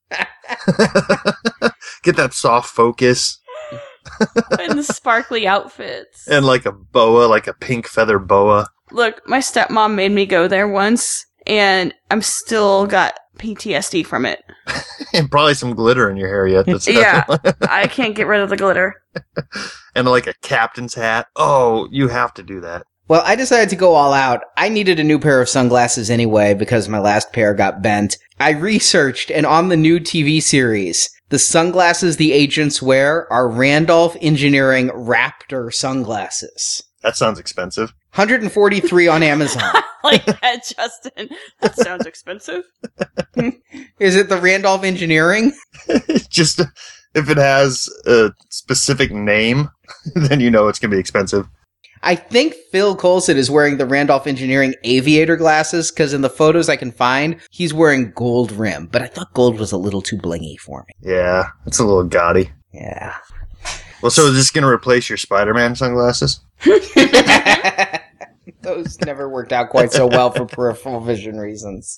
Get that soft focus. And the sparkly outfits. And like a boa, like a pink feather boa. Look, my stepmom made me go there once, and I'm still got PTSD from it. And probably some glitter in your hair yet. That's yeah, I can't get rid of the glitter. And like a captain's hat. Oh, you have to do that. Well, I decided to go all out. I needed a new pair of sunglasses anyway because my last pair got bent. I researched, and on the new TV series, The sunglasses the agents wear are Randolph Engineering Raptor sunglasses. That sounds expensive. $143 on Amazon. Like that, Justin. That sounds expensive. Is it the Randolph Engineering? Just if it has a specific name, then you know it's going to be expensive. I think Phil Coulson is wearing the Randolph Engineering aviator glasses, because in the photos I can find, he's wearing gold rim. But I thought gold was a little too blingy for me. Yeah, it's a little gaudy. Yeah. Well, so is this going to replace your Spider-Man sunglasses? Those never worked out quite so well for peripheral vision reasons.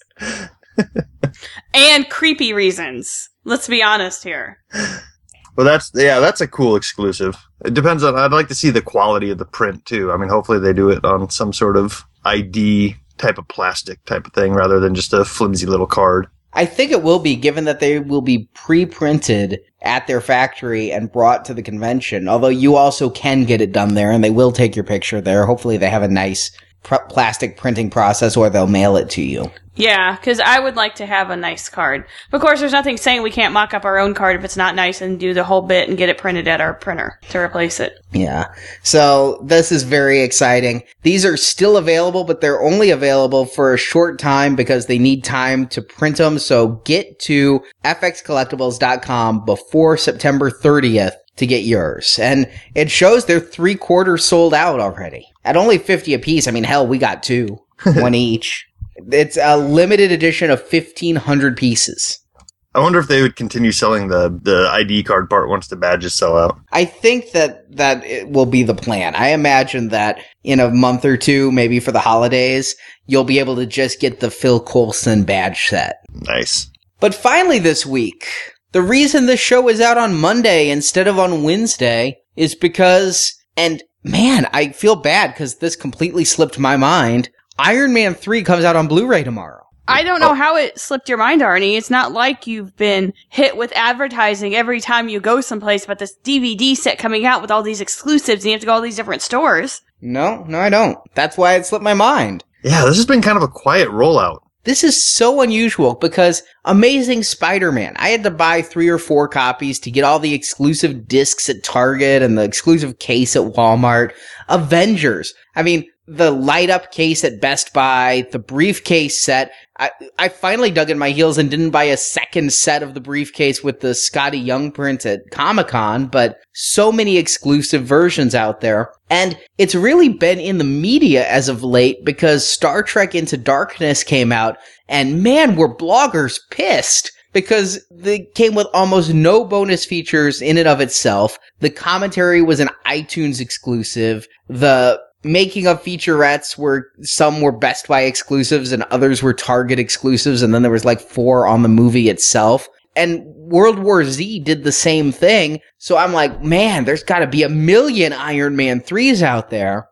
And creepy reasons. Let's be honest here. Well, that's a cool exclusive. It depends on, I'd like to see the quality of the print too. I mean, hopefully they do it on some sort of ID type of plastic type of thing rather than just a flimsy little card. I think it will be, given that they will be pre-printed at their factory and brought to the convention. Although you also can get it done there, and they will take your picture there. Hopefully they have a nice plastic printing process, or they'll mail it to you. Yeah, because I would like to have a nice card. Of course, there's nothing saying we can't mock up our own card if it's not nice and do the whole bit and get it printed at our printer to replace it. Yeah. So this is very exciting. These are still available, but they're only available for a short time because they need time to print them. So get to fxcollectibles.com before September 30th to get yours. And it shows they're 3/4 sold out already. At only 50 a piece, I mean, hell, we got two. One each. It's a limited edition of 1,500 pieces. I wonder if they would continue selling the ID card part once the badges sell out. I think that it will be the plan. I imagine that in a month or two, maybe for the holidays, you'll be able to just get the Phil Coulson badge set. Nice. But finally this week, the reason this show is out on Monday instead of on Wednesday is because, and man, I feel bad because this completely slipped my mind, Iron Man 3 comes out on Blu-ray tomorrow. I don't know how it slipped your mind, Arnie. It's not like you've been hit with advertising every time you go someplace about this DVD set coming out with all these exclusives and you have to go to all these different stores. No, I don't. That's why it slipped my mind. Yeah, this has been kind of a quiet rollout. This is so unusual because Amazing Spider-Man, I had to buy 3 or 4 copies to get all the exclusive discs at Target and the exclusive case at Walmart. Avengers, I mean, the light-up case at Best Buy, the briefcase set. I finally dug in my heels and didn't buy a second set of the briefcase with the Scotty Young print at Comic-Con, but so many exclusive versions out there. And it's really been in the media as of late because Star Trek Into Darkness came out, and man, were bloggers pissed because they came with almost no bonus features in and of itself. The commentary was an iTunes exclusive. The making of featurettes some were Best Buy exclusives and others were Target exclusives, and then there was like 4 on the movie itself. And World War Z did the same thing. So I'm like, man, there's gotta be a million Iron Man 3s out there.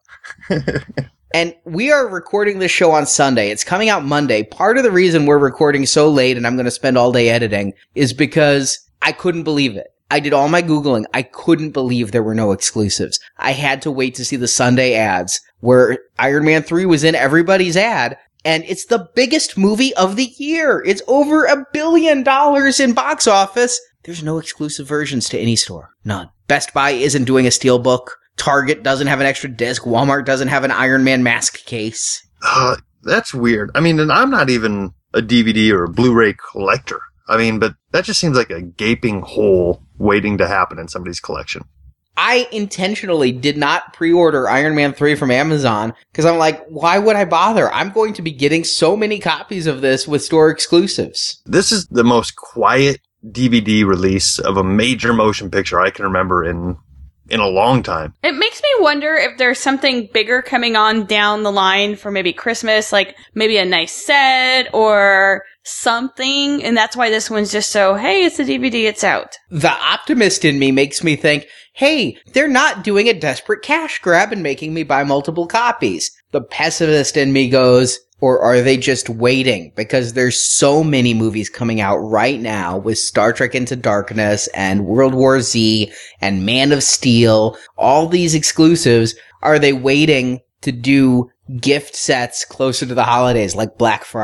And we are recording this show on Sunday. It's coming out Monday. Part of the reason we're recording so late and I'm going to spend all day editing is because I couldn't believe it. I did all my Googling. I couldn't believe there were no exclusives. I had to wait to see the Sunday ads where Iron Man 3 was in everybody's ad. And it's the biggest movie of the year. It's over $1 billion in box office. There's no exclusive versions to any store. None. Best Buy isn't doing a steelbook. Target doesn't have an extra disc. Walmart doesn't have an Iron Man mask case. That's weird. I mean, and I'm not even a DVD or a Blu-ray collector. I mean, but that just seems like a gaping hole waiting to happen in somebody's collection. I intentionally did not pre-order Iron Man 3 from Amazon because I'm like, why would I bother? I'm going to be getting so many copies of this with store exclusives. This is the most quiet DVD release of a major motion picture I can remember in a long time. It makes me wonder if there's something bigger coming on down the line for maybe Christmas, like maybe a nice set or something, and that's why this one's just so, hey, it's a DVD, it's out. The optimist in me makes me think, hey, they're not doing a desperate cash grab and making me buy multiple copies. The pessimist in me goes, or are they just waiting? Because there's so many movies coming out right now with Star Trek Into Darkness and World War Z and Man of Steel, all these exclusives. Are they waiting to do gift sets closer to the holidays like Black Friday?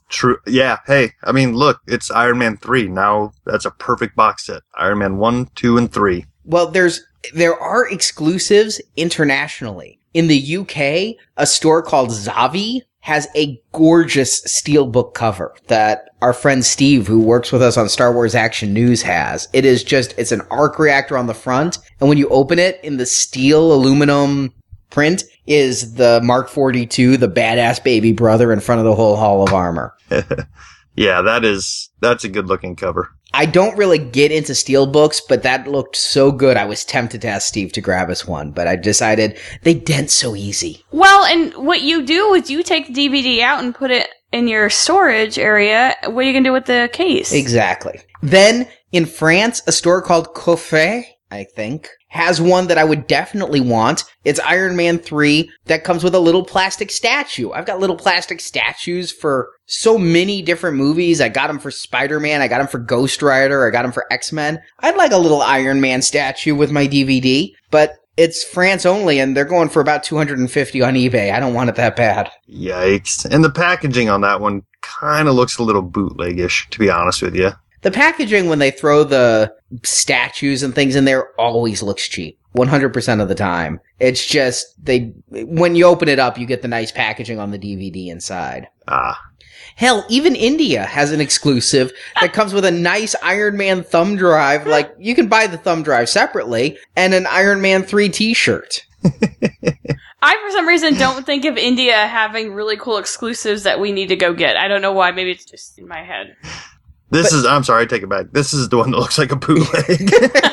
True. Yeah. Hey, I mean, look, it's Iron Man 3. Now that's a perfect box set. Iron Man 1, 2, and 3. Well, there are exclusives internationally. In the UK, a store called Zavi has a gorgeous steelbook cover that our friend Steve, who works with us on Star Wars Action News, has. It's an arc reactor on the front, and when you open it, in the steel aluminum print is the Mark 42, the badass baby brother in front of the whole Hall of Armor. Yeah, that's a good looking cover. I don't really get into steelbooks, but that looked so good. I was tempted to ask Steve to grab us one, but I decided they dent so easy. Well, and what you do is you take the DVD out and put it in your storage area. What are you going to do with the case? Exactly. Then, in France, a store called Coffret, I think, has one that I would definitely want. It's Iron Man 3 that comes with a little plastic statue. I've got little plastic statues for so many different movies. I got them for Spider-Man. I got them for Ghost Rider. I got them for X-Men. I'd like a little Iron Man statue with my DVD, but it's France only, and they're going for about $250 on eBay. I don't want it that bad. Yikes. And the packaging on that one kind of looks a little bootlegish, to be honest with you. The packaging, when they throw the statues and things in there, always looks cheap. 100% of the time. It's just, when you open it up, you get the nice packaging on the DVD inside. Ah. Hell, even India has an exclusive that comes with a nice Iron Man thumb drive. Like, you can buy the thumb drive separately, and an Iron Man 3 t-shirt. I, for some reason, don't think of India having really cool exclusives that we need to go get. I don't know why. Maybe it's just in my head. I'm sorry, I take it back. This is the one that looks like a bootleg.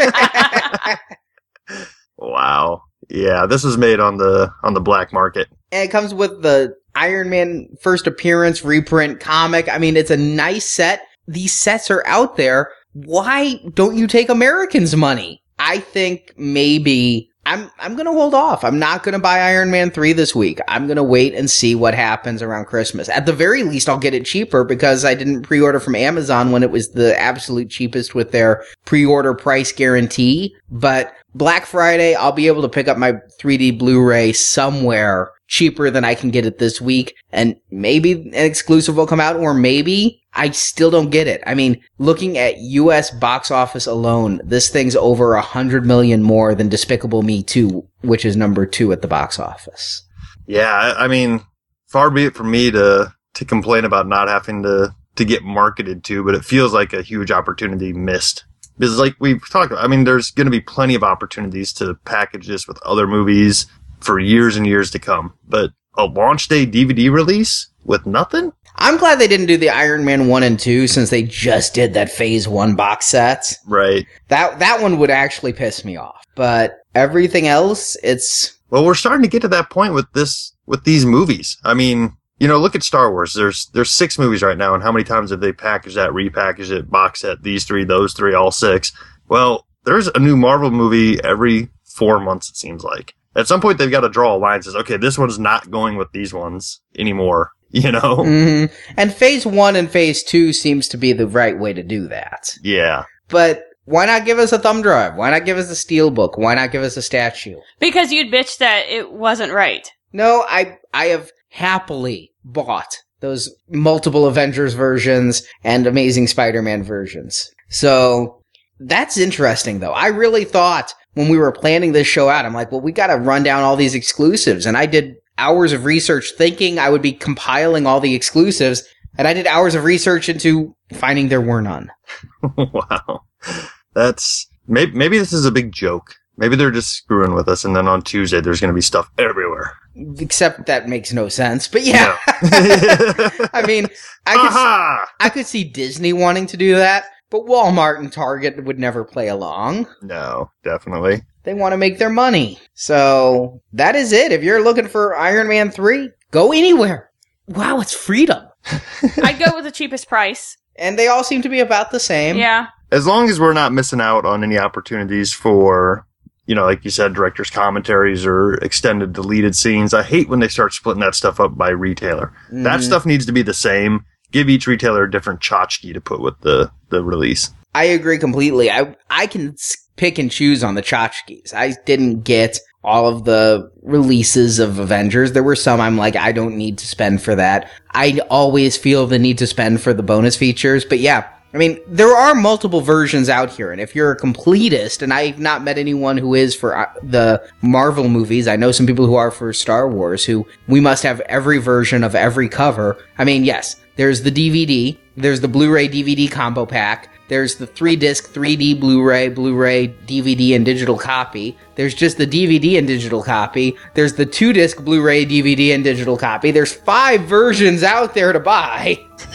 Wow. Yeah, this was made on the black market. And it comes with the Iron Man first appearance reprint comic. I mean, it's a nice set. These sets are out there. Why don't you take Americans' money? I think maybe I'm going to hold off. I'm not going to buy Iron Man 3 this week. I'm going to wait and see what happens around Christmas. At the very least, I'll get it cheaper because I didn't pre-order from Amazon when it was the absolute cheapest with their pre-order price guarantee. But Black Friday, I'll be able to pick up my 3D Blu-ray somewhere cheaper than I can get it this week. And maybe an exclusive will come out, or maybe I still don't get it. I mean, looking at US box office alone, this thing's over 100 million more than Despicable Me 2, which is number 2 at the box office. Yeah, I mean, far be it from me to complain about not having to get marketed to, but it feels like a huge opportunity missed. Because like we've talked about, I mean, there's going to be plenty of opportunities to package this with other movies for years and years to come. But a launch day DVD release with nothing? I'm glad they didn't do the Iron Man 1 and 2 since they just did that Phase 1 box set. Right. That one would actually piss me off. But everything else, it's... Well, we're starting to get to that point with these movies. I mean, you know, look at Star Wars. There's 6 movies right now, and how many times have they packaged that, repackaged it, box set, these 3, those 3, all 6? Well, there's a new Marvel movie every 4 months, it seems like. At some point, they've got to draw a line that says, okay, this one's not going with these ones anymore, you know? Mm-hmm. And Phase 1 and Phase 2 seems to be the right way to do that. Yeah. But why not give us a thumb drive? Why not give us a steelbook? Why not give us a statue? Because you'd bitch that it wasn't right. No, I have happily bought those multiple Avengers versions and Amazing Spider-Man versions. So that's interesting, though. I really thought when we were planning this show out, I'm like, well, we got to run down all these exclusives. And I did hours of research thinking I would be compiling all the exclusives. And I did hours of research into finding there were none. Wow. That's maybe this is a big joke. Maybe they're just screwing with us. And then on Tuesday, there's going to be stuff everywhere. Except that makes no sense. But yeah. No. I mean, I could see Disney wanting to do that. But Walmart and Target would never play along. No, definitely. They want to make their money. So, that is it. If you're looking for Iron Man 3, go anywhere. Wow, it's freedom. I'd go with the cheapest price. And they all seem to be about the same. Yeah. As long as we're not missing out on any opportunities for, you know, like you said, director's commentaries or extended deleted scenes. I hate when they start splitting that stuff up by retailer. Mm. That stuff needs to be the same. Give each retailer a different tchotchke to put with the release. I agree completely. I can pick and choose on the tchotchkes. I didn't get all of the releases of Avengers. There were some I'm like, I don't need to spend for that. I always feel the need to spend for the bonus features. But yeah, I mean, there are multiple versions out here. And if you're a completist, and I've not met anyone who is for the Marvel movies, I know some people who are for Star Wars, who we must have every version of every cover. I mean, yes, there's the DVD, there's the Blu-ray DVD combo pack, there's the 3-disc 3D Blu-ray, DVD and digital copy. There's just the DVD and digital copy. There's the 2-disc Blu-ray, DVD and digital copy. There's 5 versions out there to buy.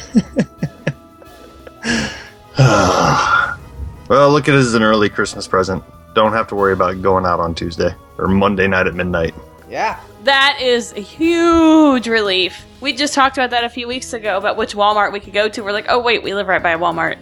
Well, look at it as an early Christmas present. Don't have to worry about going out on Tuesday or Monday night at midnight. Yeah. That is a huge relief. We just talked about that a few weeks ago, about which Walmart we could go to. We're like, oh wait, we live right by a Walmart.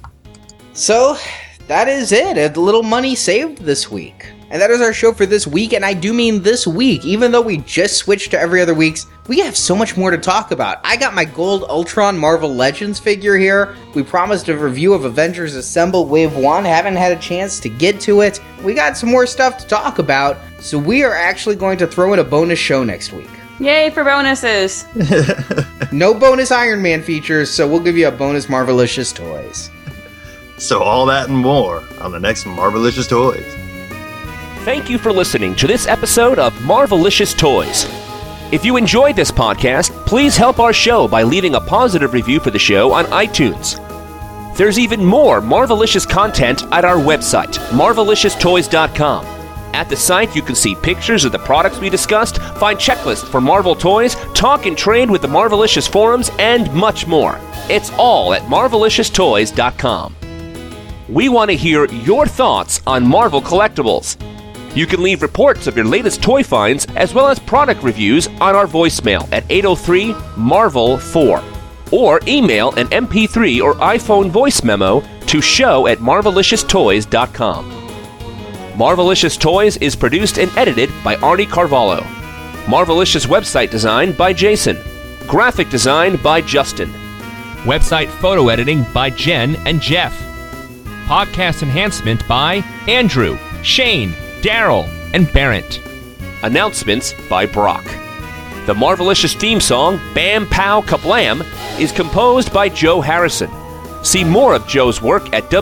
So, that is it. A little money saved this week. And that is our show for this week, and I do mean this week. Even though we just switched to every other weeks, we have so much more to talk about. I got my gold Ultron Marvel Legends figure here. We promised a review of Avengers Assemble Wave 1. Haven't had a chance to get to it. We got some more stuff to talk about, so we are actually going to throw in a bonus show next week. Yay for bonuses. No bonus Iron Man features, so we'll give you a bonus Marvelicious Toys. So all that and more on the next Marvelicious Toys. Thank you for listening to this episode of Marvelicious Toys. If you enjoyed this podcast, please help our show by leaving a positive review for the show on iTunes. There's even more Marvelicious content at our website, marvelicioustoys.com. At the site, you can see pictures of the products we discussed, find checklists for Marvel toys, talk and trade with the Marvelicious forums, and much more. It's all at marvelicioustoys.com. We want to hear your thoughts on Marvel collectibles. You can leave reports of your latest toy finds as well as product reviews on our voicemail at 803-MARVEL-4 or email an MP3 or iPhone voice memo to show@marvelicioustoys.com. Marvelicious Toys is produced and edited by Arnie Carvalho. Marvelicious website design by Jason. Graphic design by Justin. Website photo editing by Jen and Jeff. Podcast enhancement by Andrew, Shane, Daryl, and Barrett. Announcements by Brock. The Marvelicious theme song, Bam Pow Kablam, is composed by Joe Harrison. See more of Joe's work at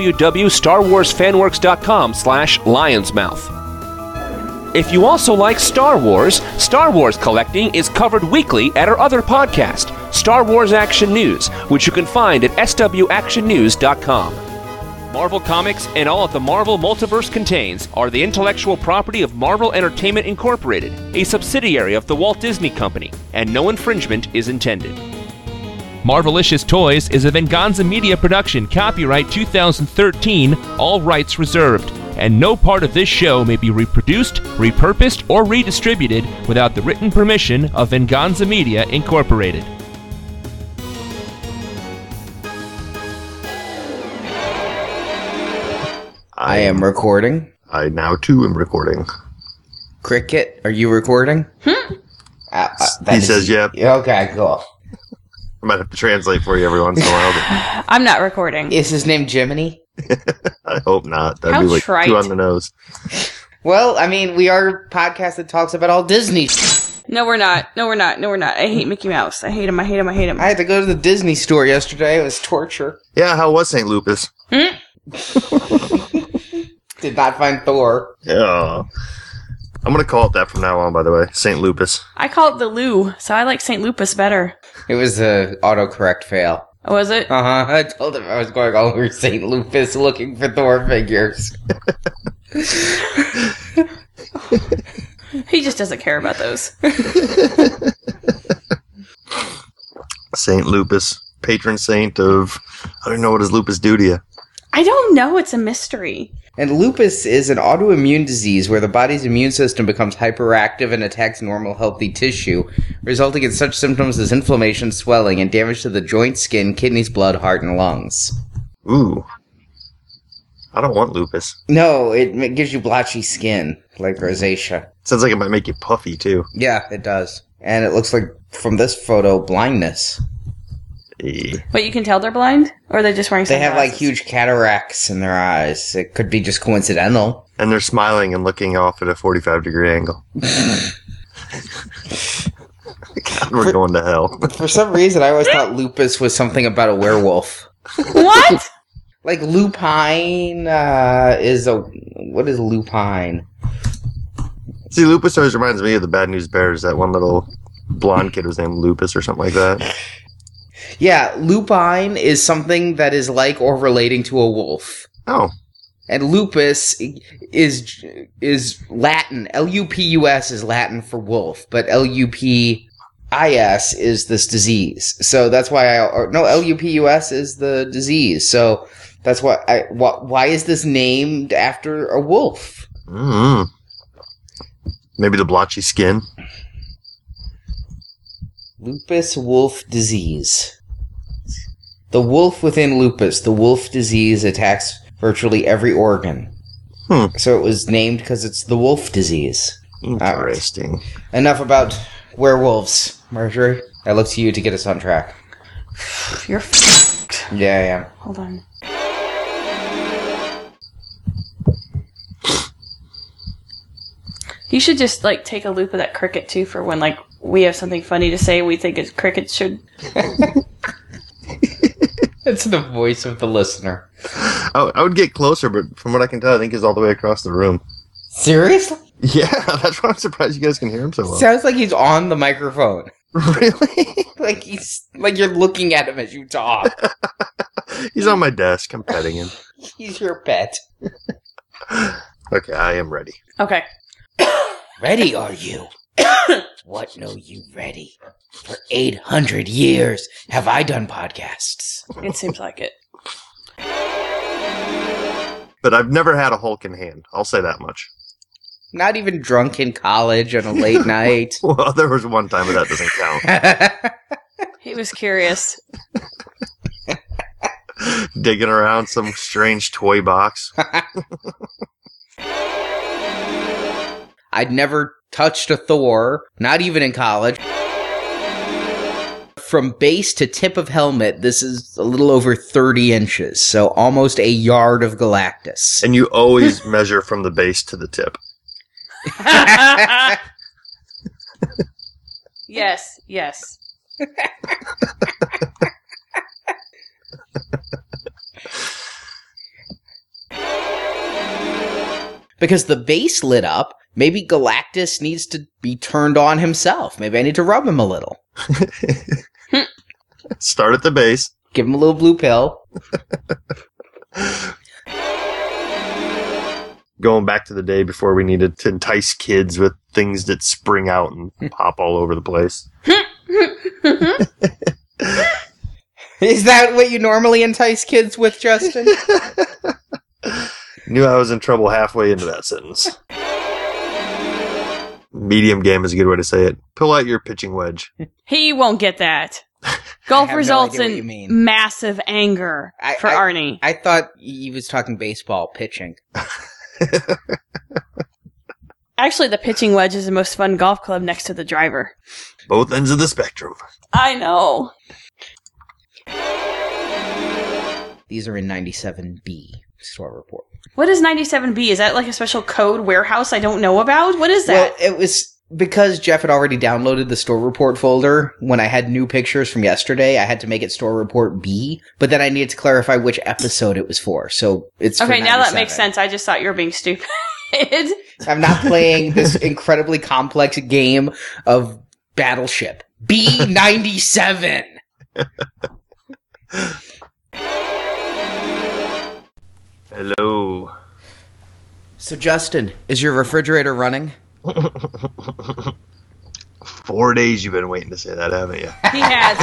www.starwarsfanworks.com/lionsmouth. If you also like Star Wars collecting is covered weekly at our other podcast, Star Wars Action News, which you can find at swactionnews.com. Marvel Comics and all that the Marvel Multiverse contains are the intellectual property of Marvel Entertainment Incorporated, a subsidiary of the Walt Disney Company, and no infringement is intended. Marvelicious Toys is a Venganza Media production, copyright 2013, all rights reserved, and no part of this show may be reproduced, repurposed, or redistributed without the written permission of Venganza Media Incorporated. I am recording. I now too am recording. Cricket, are you recording? He says, yep. Okay, cool. I might have to translate for you every once in a while. I'm not recording. Is his name Jiminy? I hope not. That'd How be like trite. too on the nose. Well, I mean, we are a podcast that talks about all Disney. No, we're not. I hate Mickey Mouse. I hate him. I had to go to the Disney store yesterday. It was torture. Yeah, how was St. Lupus? Did not find Thor. Yeah. I'm going to call it that from now on, by the way. St. Lupus. I call it the Lou, so I like St. Lupus better. It was a autocorrect fail. Oh, was it? I told him I was going all over St. Lupus looking for Thor figures. He just doesn't care about those. St. Lupus, patron saint of... I don't know, what does lupus do to you? I don't know. It's a mystery. And lupus is an autoimmune disease where the body's immune system becomes hyperactive and attacks normal, healthy tissue, resulting in such symptoms as inflammation, swelling, and damage to the joints, skin, kidneys, blood, heart, and lungs. Ooh. I don't want lupus. No, it gives you blotchy skin, like rosacea. Sounds like it might make you puffy, too. Yeah, it does. And it looks like, from this photo, blindness. But you can tell they're blind? Or are they just wearing They sunglasses? have like huge cataracts in their eyes. It could be just coincidental. And they're smiling and looking off at a 45-degree angle. God, we're going to hell. For some reason, I always thought lupus was something about a werewolf. What? Like lupine what is lupine? See, Lupus always reminds me of the Bad News Bears. That one little blonde kid was named Lupus or something like that. Yeah, lupine is something that is like or relating to a wolf. Oh. And lupus is Latin. Lupus is Latin for wolf, but lupis is this disease. So that's why lupus is the disease. So that's why is this named after a wolf? Mm-hmm. Maybe the blotchy skin. Lupus wolf disease. The wolf within lupus, the wolf disease attacks virtually every organ. So it was named because it's the wolf disease. Interesting. Enough about werewolves, Marjorie. I look to you to get us on track. You're f***ed. Yeah, yeah. Hold on. You should just, like, take a loop of that cricket, too, for when, like, we have something funny to say we think a cricket should... It's the voice of the listener. I would get closer, but from what I can tell, I think he's all the way across the room. Seriously? Yeah, that's why I'm surprised you guys can hear him so well. Sounds like he's on the microphone. Really? like you're looking at him as you talk. He's on my desk. I'm petting him. He's your pet. Okay, I am ready. Okay. Ready are you? What know you ready? For 800 years have I done podcasts. It seems like it. But I've never had a Hulk in hand. I'll say that much. Not even drunk in college on a late night. Well, there was one time, but that doesn't count. He was curious. Digging around some strange toy box. I'd never touched a Thor, not even in college. From base to tip of helmet, this is a little over 30 inches, so almost a yard of Galactus. And you always measure from the base to the tip. Yes, yes. Because the base lit up, maybe Galactus needs to be turned on himself. Maybe I need to rub him a little. Start at the base. Give him a little blue pill. Going back to the day before we needed to entice kids with things that spring out and pop all over the place. Is that what you normally entice kids with, Justin? Knew I was in trouble halfway into that sentence. Medium game is a good way to say it. Pull out your pitching wedge. He won't get that. Golf have no results idea what you in mean. massive anger for Arnie. I thought he was talking baseball pitching. Actually, the pitching wedge is the most fun golf club next to the driver. Both ends of the spectrum. I know. These are in 97B store report. What is 97B? Is that like a special code warehouse I don't know about? What is that? Well, it was because Jeff had already downloaded the store report folder. When I had new pictures from yesterday, I had to make it store report B, but then I needed to clarify which episode it was for. So it's okay, for now that 97. makes sense. I just thought you were being stupid. I'm not playing this incredibly complex game of Battleship. B97! Hello. So, Justin, is your refrigerator running? 4 days you've been waiting to say that, haven't you? He has.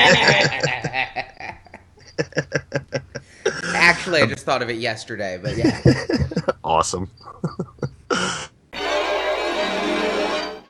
He's been planning it. Actually, I just thought of it yesterday, but yeah. Awesome.